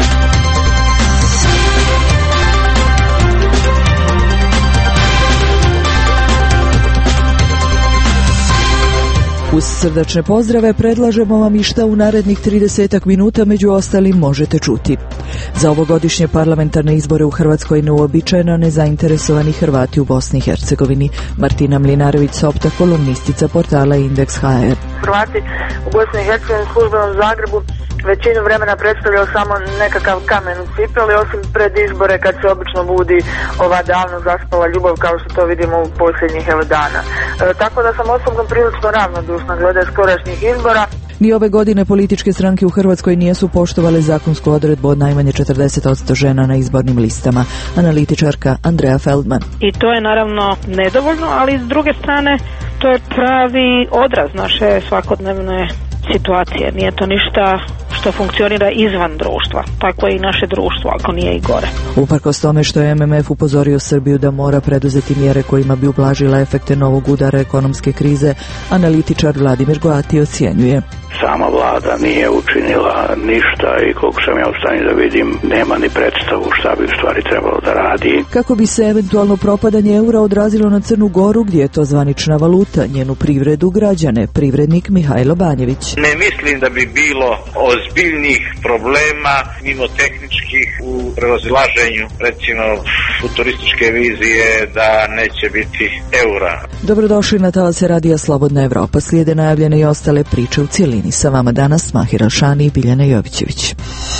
Uz srdačne pozdrave predlažemo vam i šta u narednih tridesetak minuta među ostalim možete čuti. Za ovogodišnje parlamentarne izbore u Hrvatskoj neuobičajeno nezainteresovani Hrvati u Bosni i Hercegovini. Martina Mlinarević-Sopta, kolumnistica portala Indeks H R. Hrvati u Bosni i Hercegovini, službenom Zagrebu, većinu vremena predstavljao samo nekakav kamen u cipeli, osim pred izbore kad se obično budi ova davno zaspala ljubav, kao što to vidimo u posljednjih evo dana. E, tako da sam osobno prilično ravnodušna glede skorašnjih izbora. Ni ove godine političke stranke u Hrvatskoj nijesu poštovale zakonsku odredbu od najmanje četrdeset posto žena na izbornim listama. Analitičarka Andrea Feldman. I to je naravno nedovoljno, ali s druge strane to je pravi odraz naše svakodnevne situacije. Nije to ništa što funkcionira izvan društva. Tako je i naše društvo, ako nije i gore. Uprkos tome što je M M F upozorio Srbiju da mora preduzeti mjere kojima bi ublažila efekte novog udara ekonomske krize, analitičar Vladimir Goati ocjenjuje. Sama vlada nije učinila ništa i koliko sam ja u stanju da vidim, nema ni predstavu šta bi u stvari trebalo da radi. Kako bi se eventualno propadanje eura odrazilo na Crnu Goru, gdje je to zvanična valuta, njenu privredu, građane, privrednik Mihajlo Banjević. Ne mislim da bi bilo ozbiljnih problema mimo tehničkih u prevazilaženju recimo futurističke vizije da neće biti eura. Dobrodošli na talase Radija Slobodna Evropa. Slijede najavljene i ostale priče u cijelini. Sa vama danas Mahir Ilšani i Biljana Jovićević.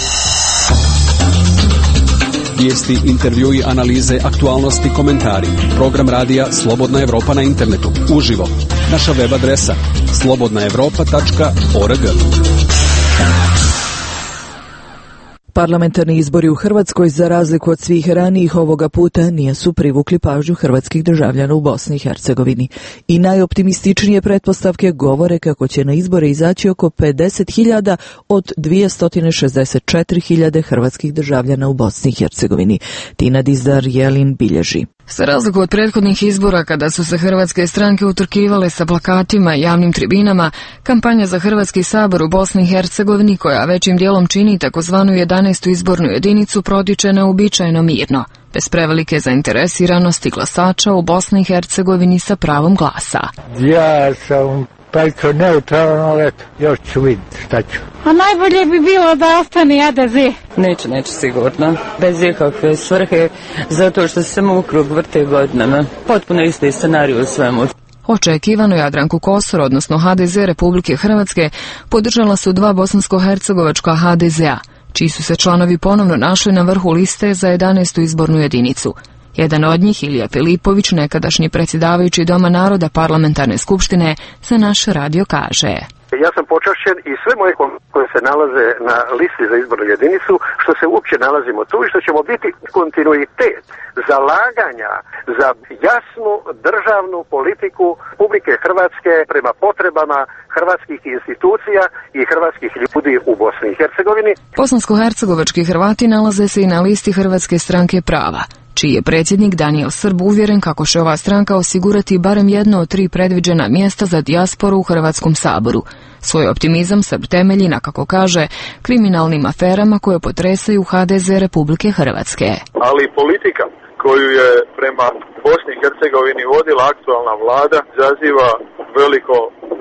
Vijesti, intervjui, analize, aktualnosti, komentari. Program Radija Slobodna Evropa na internetu. Uživo. Naša web adresa slobodna evropa tačka org. Parlamentarni izbori u Hrvatskoj, za razliku od svih ranijih, ovoga puta nisu privukli pažnju hrvatskih državljana u Bosni i Hercegovini. I najoptimističnije pretpostavke govore kako će na izbore izaći oko pedeset hiljada od dvjesto šezdeset četiri hiljade hrvatskih državljana u Bosni i Hercegovini. Tina Dizdar Jelin bilježi. Za razliku od prethodnih izbora kada su se hrvatske stranke utrkivale sa plakatima i javnim tribinama, kampanja za Hrvatski sabor u Bosni i Hercegovini, koja većim dijelom čini takozvanu jedanaestu izbornu jedinicu, protiče neuobičajeno mirno, bez prevelike zainteresiranosti glasača u Bosni i Hercegovini sa pravom glasa. Ja sam prilično neutralan, ali eto, još ću vidjeti šta ću. A najbolje bi bilo da ostane A D Z. Neće, neće sigurno. Bez ikakve svrhe, zato što se samo u krug vrte godinama. Potpuno isti scenarij u svemu. Očekivano Jadranku Kosor, odnosno H D Z Republike Hrvatske, podržala su dva bosansko-hercegovačka H D Z-a, čiji su se članovi ponovno našli na vrhu liste za jedanaestu izbornu jedinicu. Jedan od njih, Ilija Filipović, nekadašnji predsjedavajući Doma naroda parlamentarne skupštine, za naš radio kaže. Ja sam počašćen i sve moje koje se nalaze na listi za izbornu jedinicu, što se uopće nalazimo tu i što ćemo biti kontinuitet zalaganja za jasnu državnu politiku Republike Hrvatske prema potrebama hrvatskih institucija i hrvatskih ljudi u Bosni i Hercegovini. Bosansko-hercegovački Hrvati nalaze se i na listi Hrvatske stranke prava, čiji je predsjednik Danijel Srb uvjeren kako će ova stranka osigurati barem jedno od tri predviđena mjesta za dijasporu u Hrvatskom saboru. Svoj optimizam Srb temelji na, kako kaže, kriminalnim aferama koje potresaju H D Z Republike Hrvatske. Ali politika koju je prema Bosni i Hercegovini vodila aktualna vlada izaziva veliko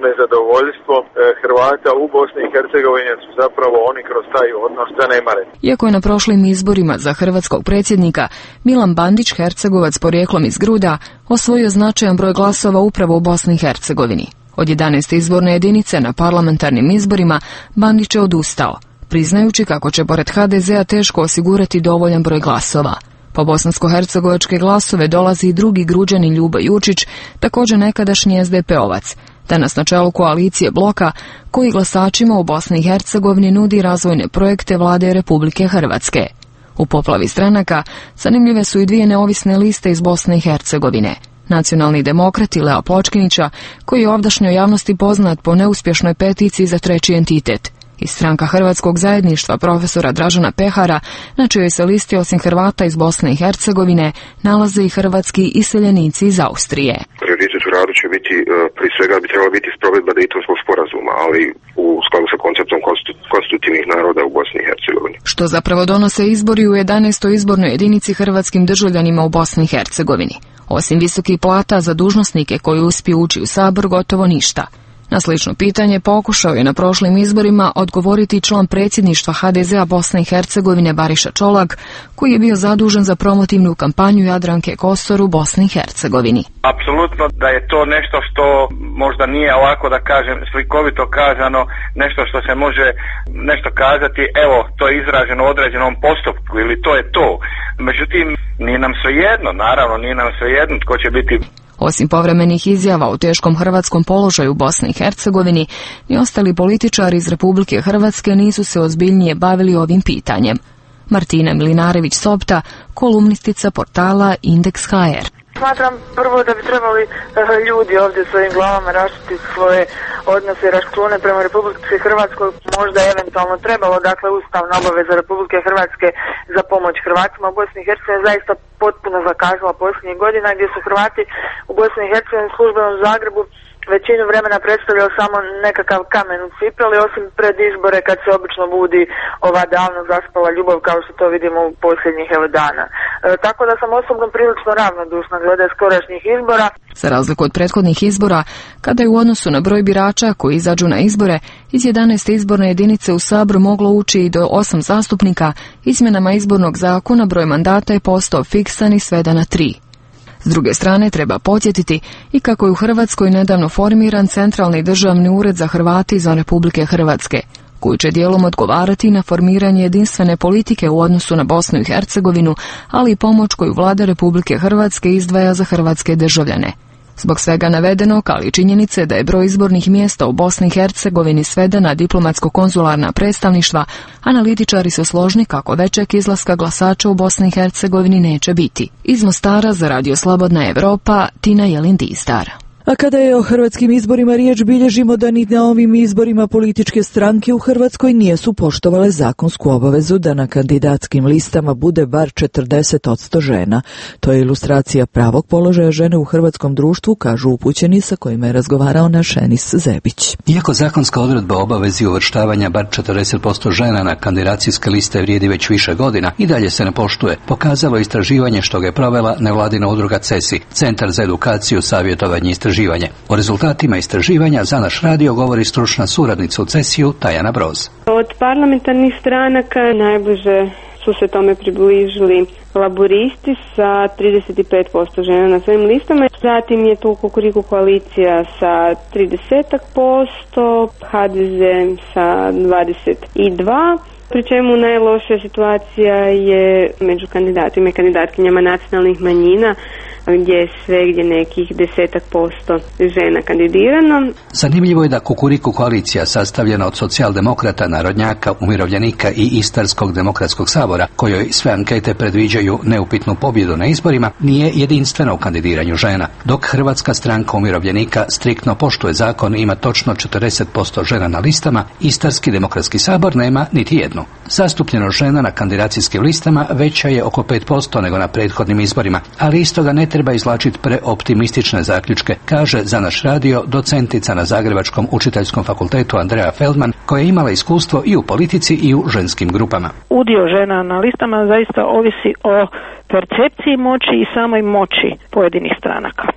nezadovoljstvo Hrvata u Bosni i Hercegovini su zapravo oni kroz taj odnos zanemare. Iako je na prošlim izborima za hrvatskog predsjednika Milan Bandić, Hercegovac porijeklom iz Gruda, osvojio značajan broj glasova upravo u Bosni i Hercegovini. Od jedanaeste izborne jedinice na parlamentarnim izborima Bandić je odustao, priznajući kako će pored ha de zea teško osigurati dovoljan broj glasova. Po bosansko-hercegovačke glasove dolazi i drugi Gruđanin Ljubo Jučić, također nekadašnji es de pe-ovac, danas na čelu koalicije Bloka, koji glasačima u Bosni i Hercegovini nudi razvojne projekte vlade Republike Hrvatske. U poplavi stranaka zanimljive su i dvije neovisne liste iz Bosne i Hercegovine. Nacionalni demokrati Lea Pločkinića, koji je ovdašnjoj javnosti poznat po neuspješnoj peticiji za treći entitet, i stranka Hrvatskog zajedništva profesora Dražana Pehara, na čijoj se listi osim Hrvata iz Bosne i Hercegovine nalaze i hrvatski iseljenici iz Austrije. Prioritet u radu će biti, prije svega bi trebala biti sprovedba Dejtonskog sporazuma, ali u skladu sa konceptom konstitutivnih naroda u Bosni i Hercegovini. Što zapravo donose izbori u jedanaestoj izbornoj jedinici hrvatskim državljanima u Bosni i Hercegovini. Osim visokih plata za dužnosnike koji uspiju ući u Sabor, gotovo ništa. Na slično pitanje pokušao je na prošlim izborima odgovoriti član predsjedništva ha de zea Bosne i Hercegovine Bariša Čolak, koji je bio zadužen za promotivnu kampanju Jadranke Kosor u Bosni i Hercegovini. Apsolutno da je to nešto što možda nije ovako, da kažem, slikovito kazano, nešto što se može nešto kazati, evo, to je izraženo u određenom postupku ili to je to. Međutim, nije nam svejedno, naravno, nije nam svejedno tko će biti. Osim povremenih izjava o teškom hrvatskom položaju u Bosni i Hercegovini, ni ostali političari iz Republike Hrvatske nisu se ozbiljnije bavili ovim pitanjem. Martina Milinarević-Sopta, kolumnistica portala Indeks ha er. Smatram prvo da bi trebali ljudi ovdje svojim glavama raščiti svoje odnose i račune prema Republike Hrvatskoj, možda eventualno trebalo, dakle, ustavna obaveza Republike Hrvatske za pomoć Hrvatima u Bosni i Hercegovini zaista potpuno zakazala posljednjih godina, gdje su Hrvati u Bosni i Hercegovini službenom Zagrebu većinu vremena predstavljao samo nekakav kamen u cipeli, osim pred izbore kad se obično budi ova davno zaspala ljubav, kao što to vidimo u posljednjih evo dana. E, tako da sam osobno prilično ravnodušna glede skorašnjih izbora. Za razliku od prethodnih izbora, kada je u odnosu na broj birača koji izađu na izbore, iz jedanaeste izborne jedinice u Sabor moglo ući i do osam zastupnika, izmjenama izbornog zakona broj mandata je postao fiksan i sveden na tri. S druge strane, treba podsjetiti i kako je u Hrvatskoj nedavno formiran Centralni državni ured za Hrvate izvan Republike Hrvatske, koji će dijelom odgovarati na formiranje jedinstvene politike u odnosu na Bosnu i Hercegovinu, ali i pomoć koju vlada Republike Hrvatske izdvaja za hrvatske državljane. Zbog svega navedenog, ali i činjenice da je broj izbornih mjesta u Bosni i Hercegovini sveden na diplomatsko-konzularna predstavništva, analitičari su složni kako većeg izlaska glasača u Bosni i Hercegovini neće biti. Iz Mostara za Radio Slobodna Evropa, Tina Jelin-Distar. A kada je o hrvatskim izborima riječ, bilježimo da ni na ovim izborima političke stranke u Hrvatskoj nisu poštovale zakonsku obavezu da na kandidatskim listama bude bar četrdeset posto žena. To je ilustracija pravog položaja žene u hrvatskom društvu, kažu upućeni sa kojima je razgovarao naš Enis Zebić. Iako zakonska odredba o obavezi uvrštavanja bar četrdeset posto žena na kandidacijske liste vrijedi već više godina, i dalje se ne poštuje, pokazalo istraživanje što ga je provela nevladina udruga CESI, Centar za edukaciju, savjetovanje i istraživanje. O rezultatima istraživanja za naš radio govori stručna suradnica u CESI-u Tajana Broz. Od parlamentarnih stranaka najbliže su se tome približili laburisti sa trideset pet posto žena na svojim listama. Zatim je tu Kukuriku koalicija sa trideset posto, ha de ze sa dvadeset dva posto. Pri čemu najlošija situacija je među kandidatima i kandidatkinjama nacionalnih manjina, gdje je svegdje nekih desetak posto žena kandidirano. Zanimljivo je da Kukuriku koalicija, sastavljena od socijaldemokrata, narodnjaka, umirovljenika i Istarskog demokratskog sabora, kojoj sve ankete predviđaju neupitnu pobjedu na izborima, nije jedinstvena u kandidiranju žena. Dok Hrvatska stranka umirovljenika striktno poštuje zakon i ima točno četrdeset posto žena na listama, Istarski demokratski sabor nema niti jednu. Zastupljenost žena na kandidacijskim listama veća je oko pet posto nego na prethodnim izborima, ali isto ga ne treba izvlačiti preoptimistične zaključke, kaže za naš radio docentica na Zagrebačkom učiteljskom fakultetu Andrea Feldman, koja je imala iskustvo i u politici i u ženskim grupama. Udio žena na listama zaista ovisi o percepciji moći i samoj moći pojedinih stranaka.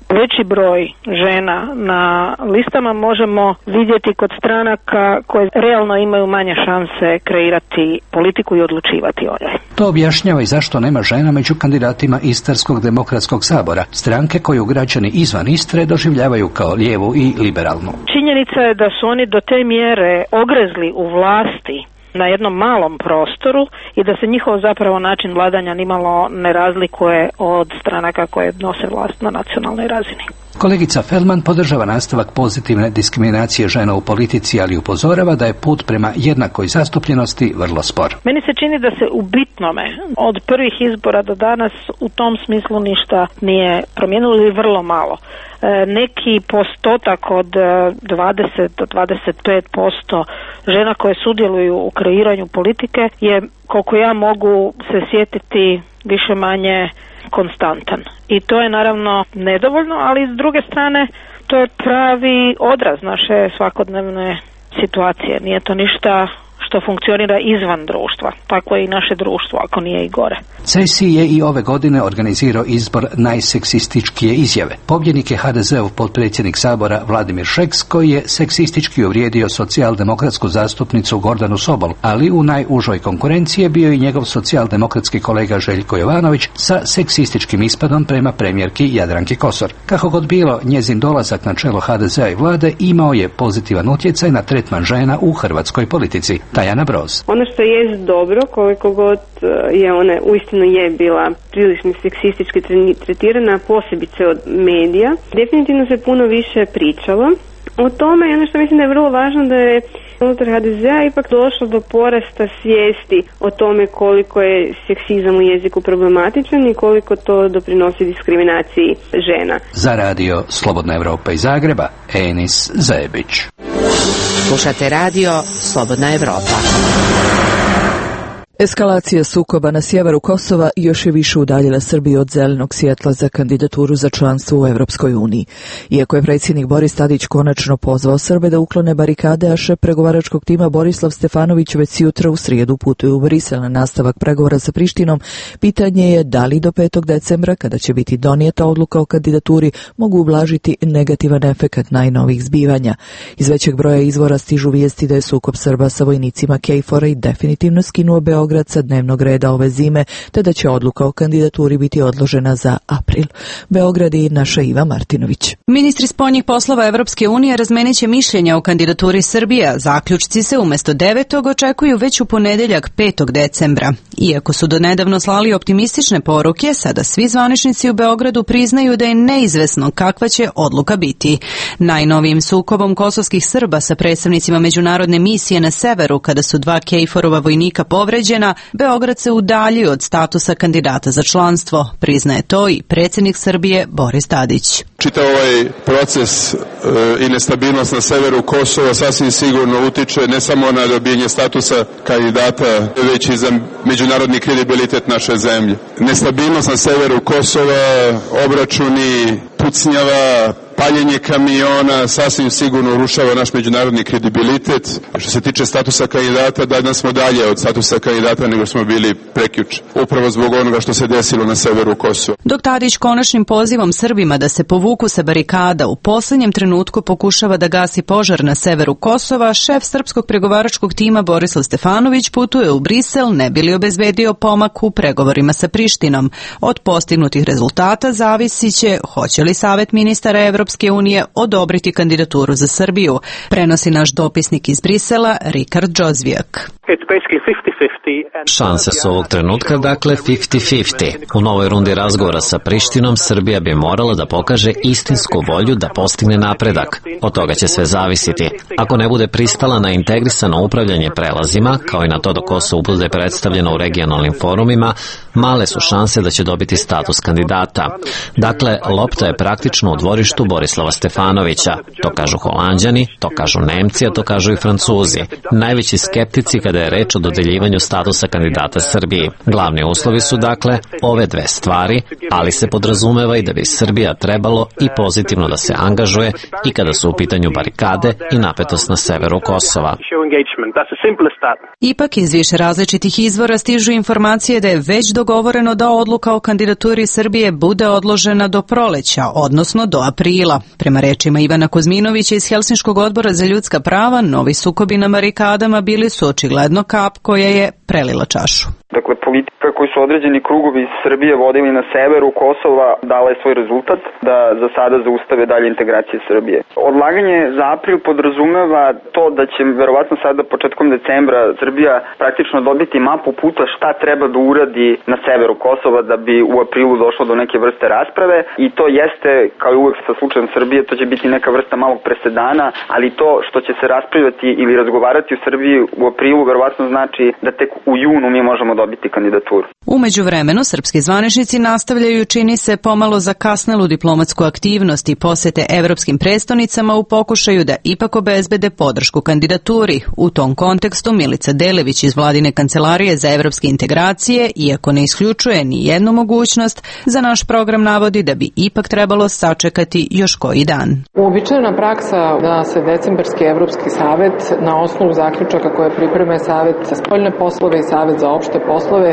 veći broj žena na listama možemo vidjeti kod stranaka koje realno imaju manje šanse kreirati politiku i odlučivati o njoj. To objašnjava i zašto nema žena među kandidatima Istarskog demokratskog sabora, stranke koju građani izvan Istre doživljavaju kao lijevu i liberalnu. Činjenica je da su oni do te mjere ogrezli u vlasti na jednom malom prostoru i da se njihov zapravo način vladanja nimalo ne razlikuje od stranaka koje nose vlast na nacionalnoj razini. Kolegica Feldman podržava nastavak pozitivne diskriminacije žena u politici, ali upozorava da je put prema jednakoj zastupljenosti vrlo spor. Meni se čini da se u bitnome od prvih izbora do danas u tom smislu ništa nije promijenilo ili vrlo malo. Neki postotak od dvadeset do dvadeset pet posto žena koje sudjeluju u kreiranju politike je, koliko ja mogu se sjetiti, više manje konstantan. I to je naravno nedovoljno, ali s druge strane to je pravi odraz naše svakodnevne situacije. Nije to ništa što funkcionira izvan društva. Tako je i naše društvo, ako nije i gore. C S I je i ove godine organizirao izbor najseksističkije izjave. Pobjednik je H D Z-ov potpredsjednik Sabora Vladimir Šeks, koji je seksistički uvrijedio socijaldemokratsku zastupnicu Gordanu Sobol, ali u najužoj konkurenciji je bio i njegov socijaldemokratski kolega Željko Jovanović sa seksističkim ispadom prema premijerki Jadranki Kosor. Kako god bilo, njezin dolazak na čelo H D Z-a i vlade imao je pozitivan utjecaj na tretman žena u hrvatskoj politici. Tajana Broz. Ono što je dobro, koliko god je ona uistinu je bila prilično seksistički tretirana, posebice od medija, definitivno se puno više pričalo o tome i ono što mislim da je vrlo važno da je unutar H D Z-a ipak došlo do porasta svijesti o tome koliko je seksizam u jeziku problematičan i koliko to doprinosi diskriminaciji žena. Za radio Slobodna Evropa iz Zagreba, Enis Zajebić. Slušate radio Slobodna Evropa. Eskalacija sukoba na sjeveru Kosova još je više udaljila Srbiju od zelenog svjetla za kandidaturu za članstvo u Europskoj uniji. Iako je predsjednik Boris Tadić konačno pozvao Srbe da uklone barikade, a šef pregovaračkog tima Borislav Stefanović već jutra u srijedu putuje u Brisel na nastavak pregovora sa Prištinom, pitanje je da li do petog decembra, kada će biti donijeta odluka o kandidaturi, mogu ublažiti negativan efekat najnovijih zbivanja. Iz većeg broja izvora stižu vijesti da je sukob Srba sa vojnicima Kejfora i definitivno skinuo Beograd sa dnevnog reda ove zime, te da će odluka o kandidaturi biti odložena za april. Beograd i naša Iva Martinović. Ministri spoljnih poslova Evropske unije razmenit će mišljenja o kandidaturi Srbije. Zaključci se umjesto devetog očekuju već u ponedjeljak petog decembra. Iako su donedavno slali optimistične poruke, sada svi zvaničnici u Beogradu priznaju da je neizvesno kakva će odluka biti. Najnovijim sukobom kosovskih Srba sa predstavnicima međunarodne misije na severu, kada su dva Kejforova vojnika povređena, Beograd se udaljio od statusa kandidata za članstvo. Priznaje to i predsjednik Srbije Boris Tadić. Čitav ovaj proces e, i nestabilnost na severu Kosova sasvim sigurno utiče ne samo na dobijanje statusa kandidata, već i za međunarodni kredibilitet naše zemlje. Nestabilnost na severu Kosova, obračuni, pucnjava, paljenje kamiona sasvim sigurno urušava naš međunarodni kredibilitet. Što se tiče statusa kandidata, danas smo dalje od statusa kandidata nego smo bili prekjuče, upravo zbog onoga što se desilo na severu Kosova. Dok Tadić konačnim pozivom Srbima da se povuku sa barikada u posljednjem trenutku pokušava da gasi požar na severu Kosova, šef srpskog pregovaračkog tima Borislav Stefanović putuje u Brisel ne bi li obezbedio pomak u pregovorima sa Prištinom. Od postignutih rezultata zavisit će hoće li Savet ministara Evropske unije odobriti kandidaturu za Srbiju, prenosi naš dopisnik iz Brisela Rikard Džozvijak. Šanse su ovog trenutka dakle pedeset pedeset. U novoj rundi razgovora sa Prištinom Srbija bi morala da pokaže istinsku volju da postigne napredak. Od toga će sve zavisiti. Ako ne bude pristala na integrisano upravljanje prelazima, kao i na to da Kosovo bude predstavljeno u regionalnim forumima, male su šanse da će dobiti status kandidata. Dakle, lopta je praktično u dvorištu Borisa Borislava Stefanovića. To kažu Holanđani, to kažu Nemci, a to kažu i Francuzi. Najveći skeptici kada je reč o dodeljivanju statusa kandidata Srbiji. Glavni uslovi su dakle ove dve stvari, ali se podrazumeva i da bi Srbija trebalo i pozitivno da se angažuje i kada su u pitanju barikade i napetost na severu Kosova. Ipak iz više različitih izvora stižu informacije da je već dogovoreno da odluka o kandidaturi Srbije bude odložena do proleća, odnosno do aprila. Prema rečima Ivana Kuzminovića iz Helsinškog odbora za ljudska prava, novi sukobi na barikadama bili su očigledno kap koja je prelila čašu. Dakle, politika koju su određeni krugovi Srbije vodili na severu Kosova dala je svoj rezultat da za sada zaustave dalje integracije Srbije. Odlaganje za april podrazumeva to da će verovatno sada početkom decembra Srbija praktično dobiti mapu puta šta treba da uradi na severu Kosova da bi u aprilu došlo do neke vrste rasprave i to jeste, kao i uvek sa slučajem Srbije, to će biti neka vrsta malog presedana, ali to što će se raspravljati ili razgovarati u Srbiji u aprilu verovatno znači da tek u junu mi možemo dobiti kandidaturu. U međuvremenu, srpski zvaničnici nastavljaju, čini se, pomalo zakasnelu diplomatsku aktivnost i posete evropskim prestonicama u pokušaju da ipak obezbede podršku kandidaturi. U tom kontekstu Milica Delević iz Vladine kancelarije za evropske integracije, iako ne isključuje ni jednu mogućnost, za naš program navodi da bi ipak trebalo sačekati još koji dan. Uobičajena praksa da se decembarski Evropski savet na osnovu zaključaka koje pripreme Savet za spoljne poslove i Savet za opšte poslove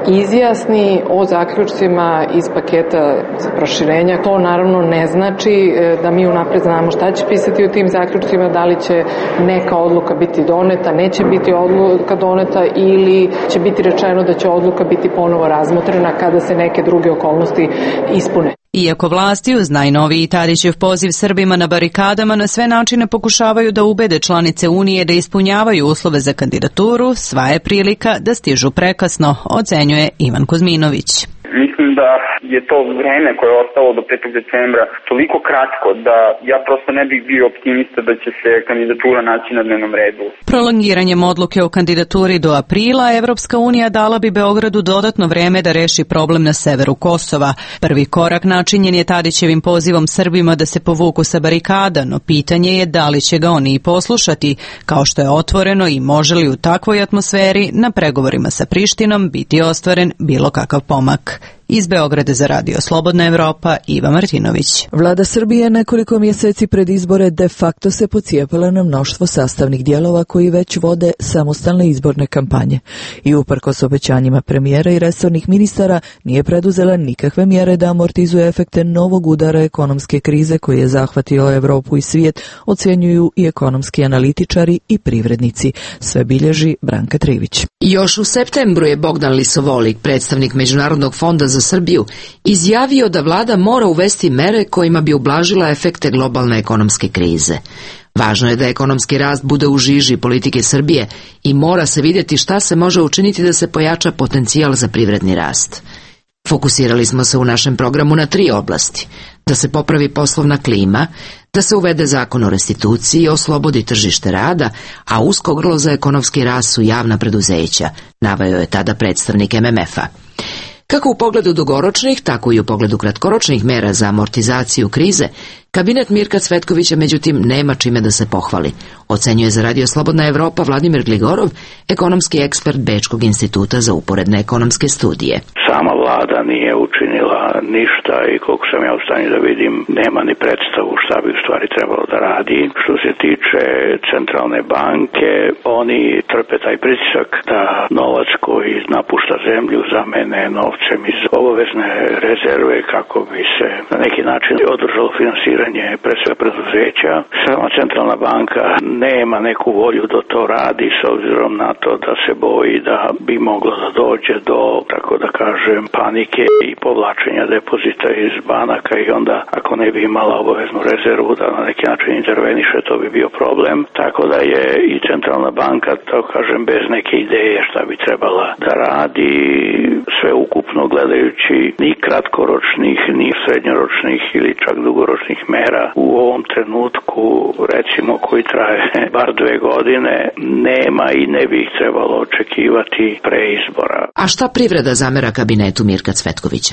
izjasni o zaključcima iz paketa za proširenja. To naravno ne znači da mi unapred znamo šta će pisati u tim zaključcima, da li će neka odluka biti doneta, neće biti odluka doneta ili će biti rečeno da će odluka biti ponovo razmotrena kada se neke druge okolnosti ispune. Iako vlasti uz najnoviji Tadićev poziv Srbima na barikadama na sve načine pokušavaju da ubede članice Unije da ispunjavaju uslove za kandidaturu, sva je prilika da stižu prekasno, ocenjuje Ivan Kuzminović. Mislim da je to vreme koje je ostalo do petog decembra toliko kratko da ja prosto ne bih bio optimista da će se kandidatura naći na dnevnom redu. Prolongiranjem odluke o kandidaturi do aprila, Evropska unija dala bi Beogradu dodatno vreme da reši problem na severu Kosova. Prvi korak načinjen je Tadićevim pozivom Srbima da se povuku sa barikada, no pitanje je da li će ga oni i poslušati, kao što je otvoreno i može li u takvoj atmosferi na pregovorima sa Prištinom biti ostvaren bilo kakav pomak. Iz Beograda za Radio Slobodna Evropa, Iva Martinović. Vlada Srbije nekoliko mjeseci pred izbore de facto se pocijepala na mnoštvo sastavnih dijelova koji već vode samostalne izborne kampanje. I uprkos obećanjima premijera i resornih ministara nije preduzela nikakve mjere da amortizuje efekte novog udara ekonomske krize koji je zahvatio Evropu i svijet, ocjenjuju i ekonomski analitičari i privrednici. Sve bilježi Branka Trivić. Još u septembru je Bogdan Lisovolik, predstavnik Međunarodnog fonda za Srbiju, izjavio da vlada mora uvesti mere kojima bi ublažila efekte globalne ekonomske krize. Važno je da ekonomski rast bude u žiži politike Srbije i mora se vidjeti šta se može učiniti da se pojača potencijal za privredni rast. Fokusirali smo se u našem programu na tri oblasti. Da se popravi poslovna klima, da se uvede zakon o restituciji i oslobodi tržište rada, a usko grlo za ekonomski rast su javna preduzeća, naveo je tada predstavnik em em efa. Kako u pogledu dugoročnih, tako i u pogledu kratkoročnih mera za amortizaciju krize, kabinet Mirka Cvetkovića međutim nema čime da se pohvali, ocenjuje za Radio Slobodna Evropa Vladimir Gligorov, ekonomski ekspert Bečkog instituta za uporedne ekonomske studije. Sama vlada nije učinila ništa i koliko sam ja u stanju da vidim, nema ni predstavu šta bi u stvari trebalo da radi. Što se tiče centralne banke, oni trpe taj pritisak da novac koji napušta zemlju zamene novcem iz obavezne rezerve kako bi se na neki način održalo finansiranje pre sve preduzeća. Sama centralna banka nema neku volju da to radi s obzirom na to da se boji da bi moglo da dođe do, tako da kažem, panike i povlačenja depozita iz banaka i onda ako ne bi imala obaveznu rezervu da na neki način interveniše, to bi bio problem. Tako da je i centralna banka, tako kažem, bez neke ideje šta bi trebala da radi, sve ukupno gledajući ni kratkoročnih, ni srednjoročnih ili čak dugoročnih mera u ovom trenutku, recimo koji traje bar dve godine, nema i ne bi ih trebalo očekivati pre izbora. A šta privreda zamera kabinetu Mirka Cvetkovića?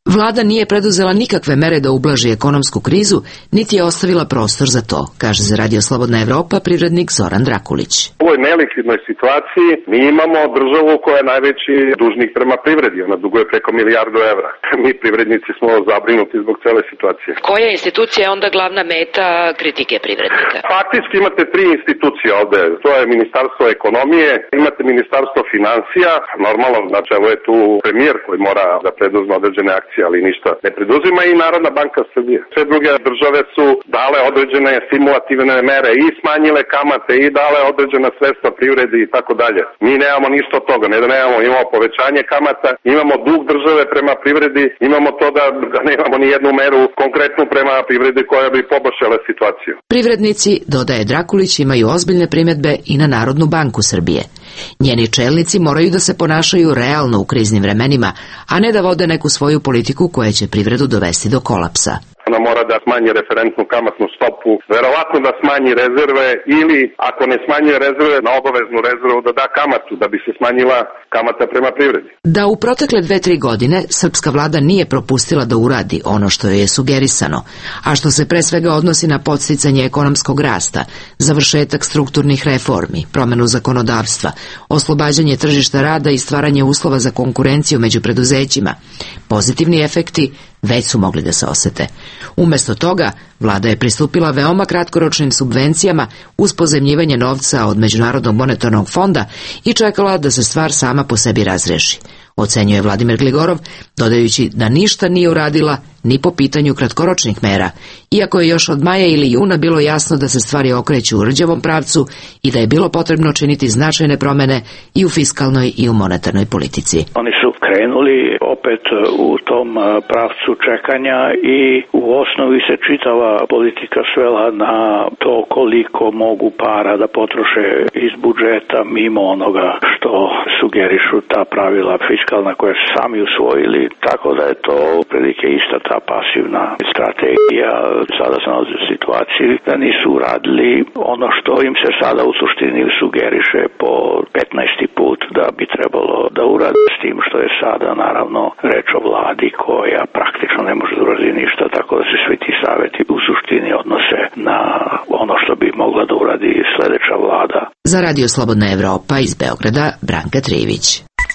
Vlada nije preduzela nikakve mere da ublaži ekonomsku krizu, niti je ostavila prostor za to, kaže za Radio Slobodna Evropa privrednik Zoran Drakulić. U ovoj nelikvidnoj situaciji mi imamo državu koja je najveći dužnik prema privredi, ona duguje preko milijardu evra. Mi privrednici smo zabrinuti zbog cele situacije. Koja institucija je onda glavna meta kritike privrednika? Faktički imate tri institucije ovde, to je Ministarstvo ekonomije, imate Ministarstvo financija, normalno, znači evo je tu premijer koji mora da preduzme određene akcije, ali ništa ne preduzima, i Narodna banka Srbije. Sve druge države su dale određene stimulativne mere i smanjile kamate i dale određena sredstva privredi i tako dalje. Mi nemamo ništa od toga, ne da nemamo, imamo povećanje kamata, imamo dug države prema privredi, imamo to da, da nemamo ni jednu meru konkretnu prema privredi koja bi poboljšala situaciju. Privrednici, dodaje Drakulić, imaju ozbiljne primjedbe i na Narodnu banku Srbije. Njeni čelnici moraju da se ponašaju realno u kriznim vremenima, a ne da vode neku svoju politiku koja će privredu dovesti do kolapsa. Ona mora da smanji referentnu kamatnu stopu, verovatno da smanji rezerve ili, ako ne smanjuje rezerve, na obaveznu rezervu da da kamatu, da bi se smanjila kamata prema privredi. Da u protekle dve, tri godine srpska vlada nije propustila da uradi ono što joj je sugerisano, a što se pre svega odnosi na podsticanje ekonomskog rasta, završetak strukturnih reformi, promenu zakonodavstva, oslobađanje tržišta rada i stvaranje uslova za konkurenciju među preduzećima, pozitivni efekti već su mogli da se osete. Umesto toga, vlada je pristupila veoma kratkoročnim subvencijama uz pozajmljivanje novca od Međunarodnog monetarnog fonda i čekala da se stvar sama po sebi razreši, ocenjuje Vladimir Gligorov, dodajući da ništa nije uradila ni po pitanju kratkoročnih mera, iako je još od maja ili juna bilo jasno da se stvari okreću u rđavom pravcu i da je bilo potrebno činiti značajne promene i u fiskalnoj i u monetarnoj politici. Oni su krenuli opet u tom pravcu čekanja i u osnovi se čitava politika svela na to koliko mogu para da potroše iz budžeta mimo onoga što sugerišu ta pravila fiskalna koje su sami usvojili, tako da je to prilike ista ta pasivna strategija. Sada se nalaze u situaciji da nisu uradili ono što im se sada u suštini sugeriše po petnaesti put da bi trebalo da urade, s tim što je sada naravno reč o vladi koja praktično ne može da uradi ništa, tako da se svi ti saveti u suštini odnose na ono što bi mogla da uradi sledeća vlada. Za Radio Slobodna Evropa iz Beograda, Branka Trivić.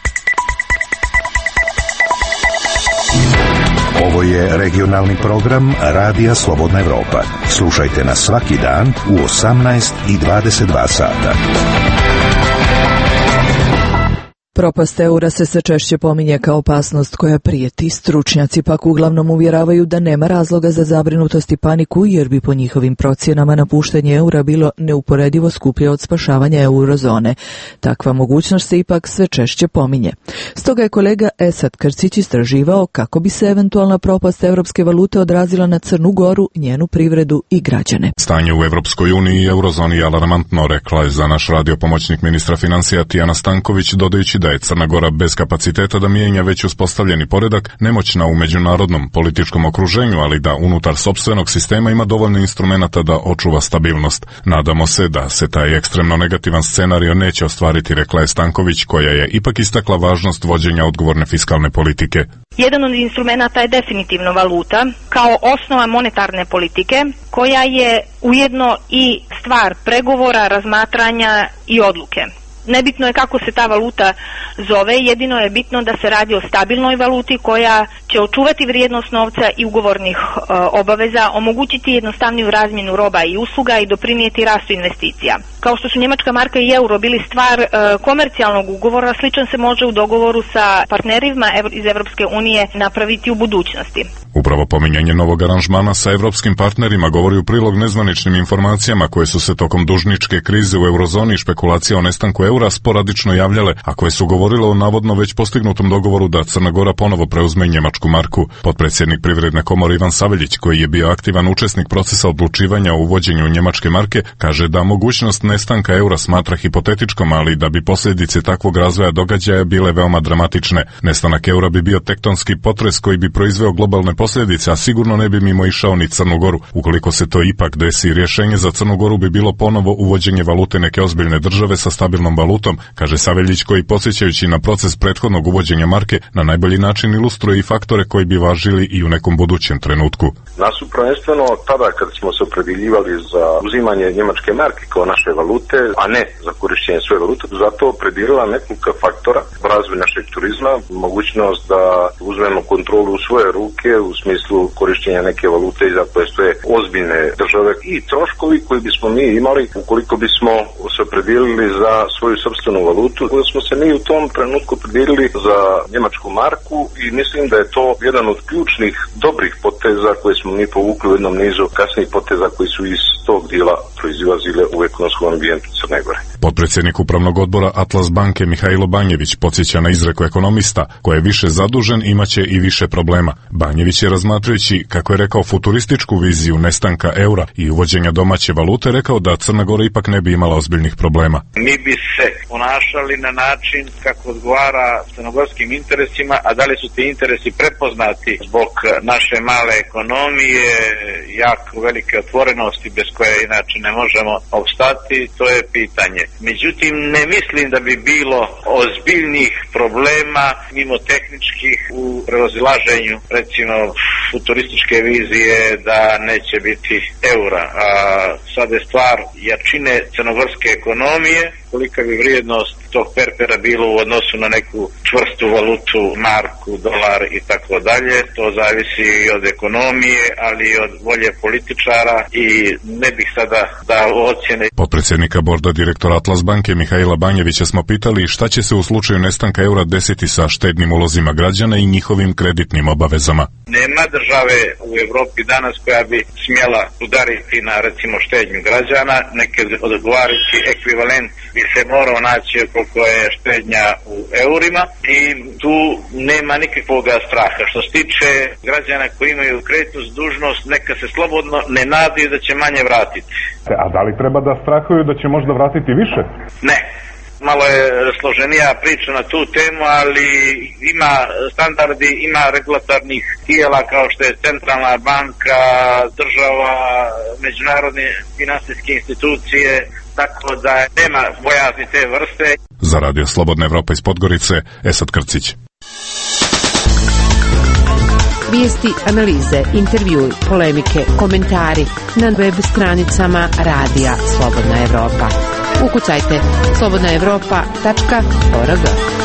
Ovo je regionalni program Radija Slobodna Evropa. Slušajte nas svaki dan u osamnaest i dvadeset dva sata. Propast eura se sve češće pominje kao opasnost koja prijeti. Stručnjaci pak uglavnom uvjeravaju da nema razloga za zabrinutost i paniku, jer bi po njihovim procjenama napuštanje eura bilo neuporedivo skuplje od spašavanja eurozone. Takva mogućnost se ipak sve češće pominje. Stoga je kolega Esad Krcić istraživao kako bi se eventualna propast evropske valute odrazila na Crnu Goru, njenu privredu i građane. Stanje u Evropskoj uniji i eurozoni je alarmantno, rekla je za naš radio pomoćnik ministra financija Tijana Stanković, dodajući da je Crna Gora bez kapaciteta da mijenja već uspostavljeni poredak, nemoćna u međunarodnom političkom okruženju, ali da unutar sopstvenog sistema ima dovoljno instrumenata da očuva stabilnost. Nadamo se da se taj ekstremno negativan scenario neće ostvariti, rekla je Stanković, koja je ipak istakla važnost vođenja odgovorne fiskalne politike. Jedan od instrumenta je definitivno valuta kao osnova monetarne politike, koja je ujedno i stvar pregovora, razmatranja i odluke. Nebitno je kako se ta valuta zove, jedino je bitno da se radi o stabilnoj valuti koja će očuvati vrijednost novca i ugovornih e, obaveza, omogućiti jednostavniju razmjenu roba i usluga i doprinijeti rastu investicija. Kao što su njemačka marka i euro bili stvar e, komercijalnog ugovora, sličan se može u dogovoru sa partnerima iz Evropske unije napraviti u budućnosti. Upravo pominjanje novog aranžmana sa evropskim partnerima govori u prilog nezvaničnim informacijama koje su se tokom dužničke krize u eurozoni i špekulacija o nestanku eura sporadično javljale, a koje su govorile o navodno već postignutom dogovoru da Crna Gora ponovo preuzme njemačku marku. Potpredsjednik Privredne komore Ivan Saveljić, koji je bio aktivan učesnik procesa odlučivanja o uvođenju njemačke marke, kaže da mogućnost nestanka eura smatra hipotetičkom, ali da bi posljedice takvog razvoja događaja bile veoma dramatične. Nestanak eura bi bio tektonski potres koji bi proizveo globalne posljedice, a sigurno ne bi mimo išao ni Crnu Goru. Ukoliko se to ipak desi, rješenje za Crnu Goru bi bilo ponovo uvođenje valute neke ozbiljne države sa stabilnom valutom, kaže Saveljić, koji podsjećajući na proces prethodnog uvođenja marke na najbolji način ilustruje i faktore koji bi važili i u nekom budućem trenutku. Nas su prvenstveno tada kad smo se opredeljivali za uzimanje njemačke marke kao naše valute, a ne za korišćenje svoje valute, zato opredelila nekoliko faktora, razvoj našeg turizma, mogućnost da uzmemo kontrolu u svoje ruke u smislu korišćenja neke valute iza koje stoje ozbiljne države i troškovi koji bismo mi imali ukoliko bismo se opredelili za svoju sopstvenu valutu. Da smo se mi u tom trenutku opredelili za njemačku marku i mislim da je to jedan od ključnih dobrih poteza koje smo mi povukli u jednom nizu kasnijih poteza koji su iz tog dijela proizilazile u ekonomskom ambijentu Crne Gore. Potpredsjednik upravnog odbora Atlas banke Mihajlo Banjević podsjeća na izreku ekonomista: ko je više zadužen imaće i više problema. Banjević je, razmatrajući, kako je rekao, futurističku viziju nestanka eura i uvođenja domaće valute, rekao da Crna Gora ipak ne bi imala ozbiljnih problema. Mi bi se ponašali na način kako odgovara crnogorskim interesima, a da li su ti interesi prepoznati zbog naše male ekonomije, jako velike otvorenosti bez koje inače ne možemo opstati, to je pitanje. Međutim, ne mislim da bi bilo ozbiljnih problema mimo tehničkih u prevazilaženju, recimo, futurističke vizije da neće biti eura. A sad je stvar jačine crnogorske ekonomije, kolika bi vrijednost tog perpera bilo u odnosu na neku čvrstu valutu, marku, dolar i tako dalje. To zavisi i od ekonomije, ali i od volje političara i ne bih sada dao ocjene. Potpredsjednika borda direktora Atlas banke Mihajla Banjevića smo pitali šta će se u slučaju nestanka eura desiti sa štednim ulozima građana i njihovim kreditnim obavezama. Nema države u Evropi danas koja bi smjela udariti na, recimo, štednju građana, neke odgovarati ekvivalent bi se morao naći koliko je štednja u eurima i tu nema nikakvog straha. Što se tiče građana koji imaju kreditnu dužnost, neka se slobodno ne nadaju da će manje vratiti. A da li treba da strahuju da će možda vratiti više? Ne. Malo je složenija priča na tu temu, ali ima standardi, ima regulatornih tijela kao što je centralna banka, država, međunarodne finansijske institucije, tako da nema bojazni te vrste. Za Radio Slobodna Evropa iz Podgorice, Esad Krcić. Vijesti, analize, intervjui, polemike, komentari na web stranicama Radija Slobodna Evropa. Ukucajte slobodna evropa tačka org.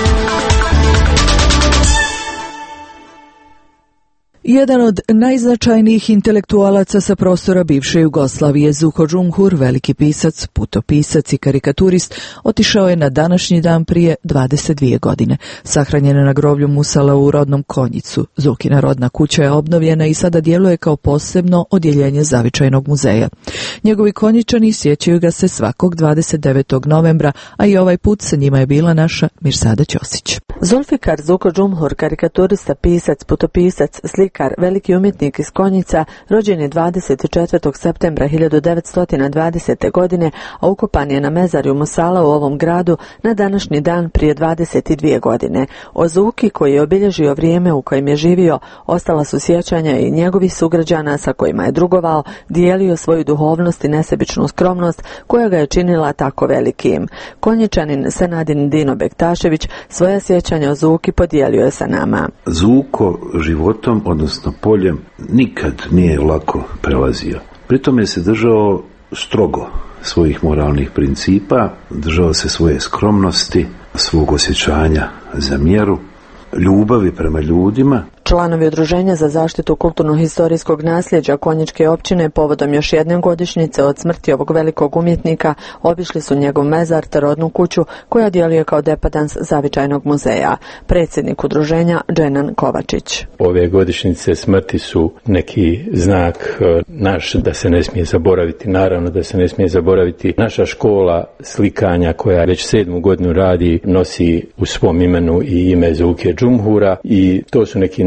Jedan od najznačajnijih intelektualaca sa prostora bivše Jugoslavije, Zuko Džumhur, veliki pisac, putopisac i karikaturist, otišao je na današnji dan prije dvadeset dvije godine. Sahranjen je na groblju Musala u rodnom Konjicu. Zukina rodna kuća je obnovljena i sada djeluje kao posebno odjeljenje Zavičajnog muzeja. Njegovi Konjičani sjećaju ga se svakog dvadeset devetog novembra, a i ovaj put sa njima je bila naša Mirsada Ćosić. Zulfikar Zuko Džumhur, karikaturista, pisac, putopisac, slikar, veliki umjetnik iz Konjica, rođen je dvadeset četvrtog septembra hiljadu devetsto dvadesete. godine, a ukopan je na mezarju Musala u ovom gradu na današnji dan prije dvadeset dvije godine. O Zuki, koji je obilježio vrijeme u kojem je živio, ostala su sjećanja i njegovih sugrađana sa kojima je drugovao, dijelio svoju duhovnost i nesebičnu skromnost koja ga je činila tako velikim. Konjičanin Senadin Dino Bektašević svoja sjećanja o Zuki podijelio je sa nama. Zuko životom, odnosno poljem, nikad nije lako prelazio. Pritom je se držao strogo svojih moralnih principa, držao se svoje skromnosti, svog osjećanja za mjeru, ljubavi prema ljudima. Članovi Udruženja za zaštitu kulturno-historijskog nasljeđa Konjičke općine povodom još jedne godišnjice od smrti ovog velikog umjetnika obišli su njegov mezar te rodnu kuću koja djeluje kao depadans Zavičajnog muzeja. Predsjednik udruženja Dženan Kovačić. Ove godišnjice smrti su neki znak naš da se ne smije zaboraviti. Naravno da se ne smije zaboraviti. Naša škola slikanja koja već sedmu godinu radi nosi u svom imenu i ime Zuke Džumhura i to su neki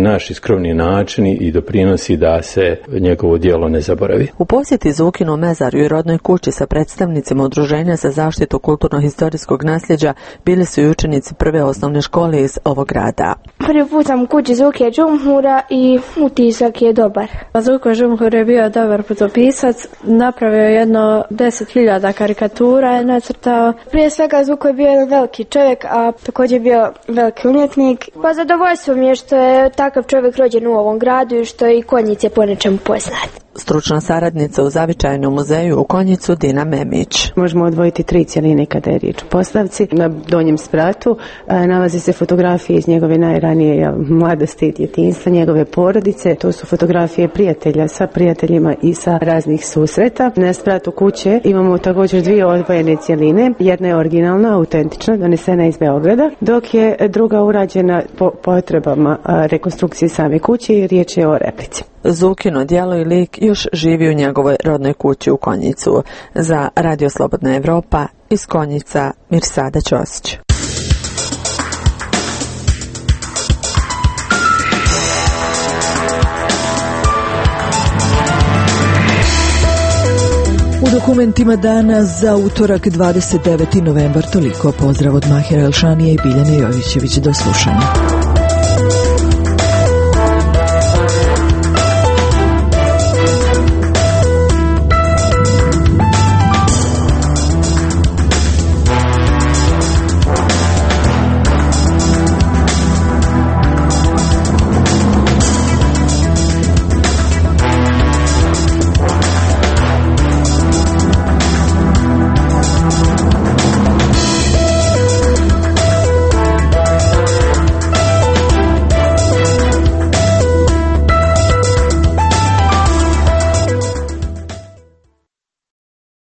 naši skromni načini i doprinosi da se njegovo djelo ne zaboravi. U posjeti Zukinu mezaru i rodnoj kući sa predstavnicima Udruženja za zaštitu kulturno-historijskog nasljeđa bili su i učenici prve osnovne škole iz ovog grada. Prvi put sam u kući Zuke Džumhura i utisak je dobar. Zuko Džumhur je bio dobar putopisac, napravio jedno deset hiljada karikatura je nacrtao. Prije svega Zuko je bio jedan veliki čovjek, a također bio veliki umjetnik. Pa zadovoljstvo mi je što je takav čovjek rođen u ovom gradu i što je i Konjice po nečemu poznat. Stručna saradnica u Zavičajnom muzeju u Konjicu Dina Memić. Možemo odvojiti tri cjeline kada je riječ o postavci. Na donjem spratu a, nalazi se fotografije iz njegove najranije ja, mladosti i djetinjstva, njegove porodice. To su fotografije prijatelja sa prijateljima i sa raznih susreta. Na spratu kuće imamo također dvije odvojene cjeline. Jedna je originalna, autentična, donesena iz Beograda, dok je druga urađena po potrebama a, rekonstrukcije same kuće i riječ je o replici. Zukino djelo i lik još živi u njegovoj rodnoj kući u Konjicu. Za Radio Slobodna Evropa iz Konjica Mirsada Ćosić. U dokumentima dana za utorak dvadeset deveti novembar toliko. Pozdrav od Mahira Elšanije i Biljane Jovićević. Do slušanja.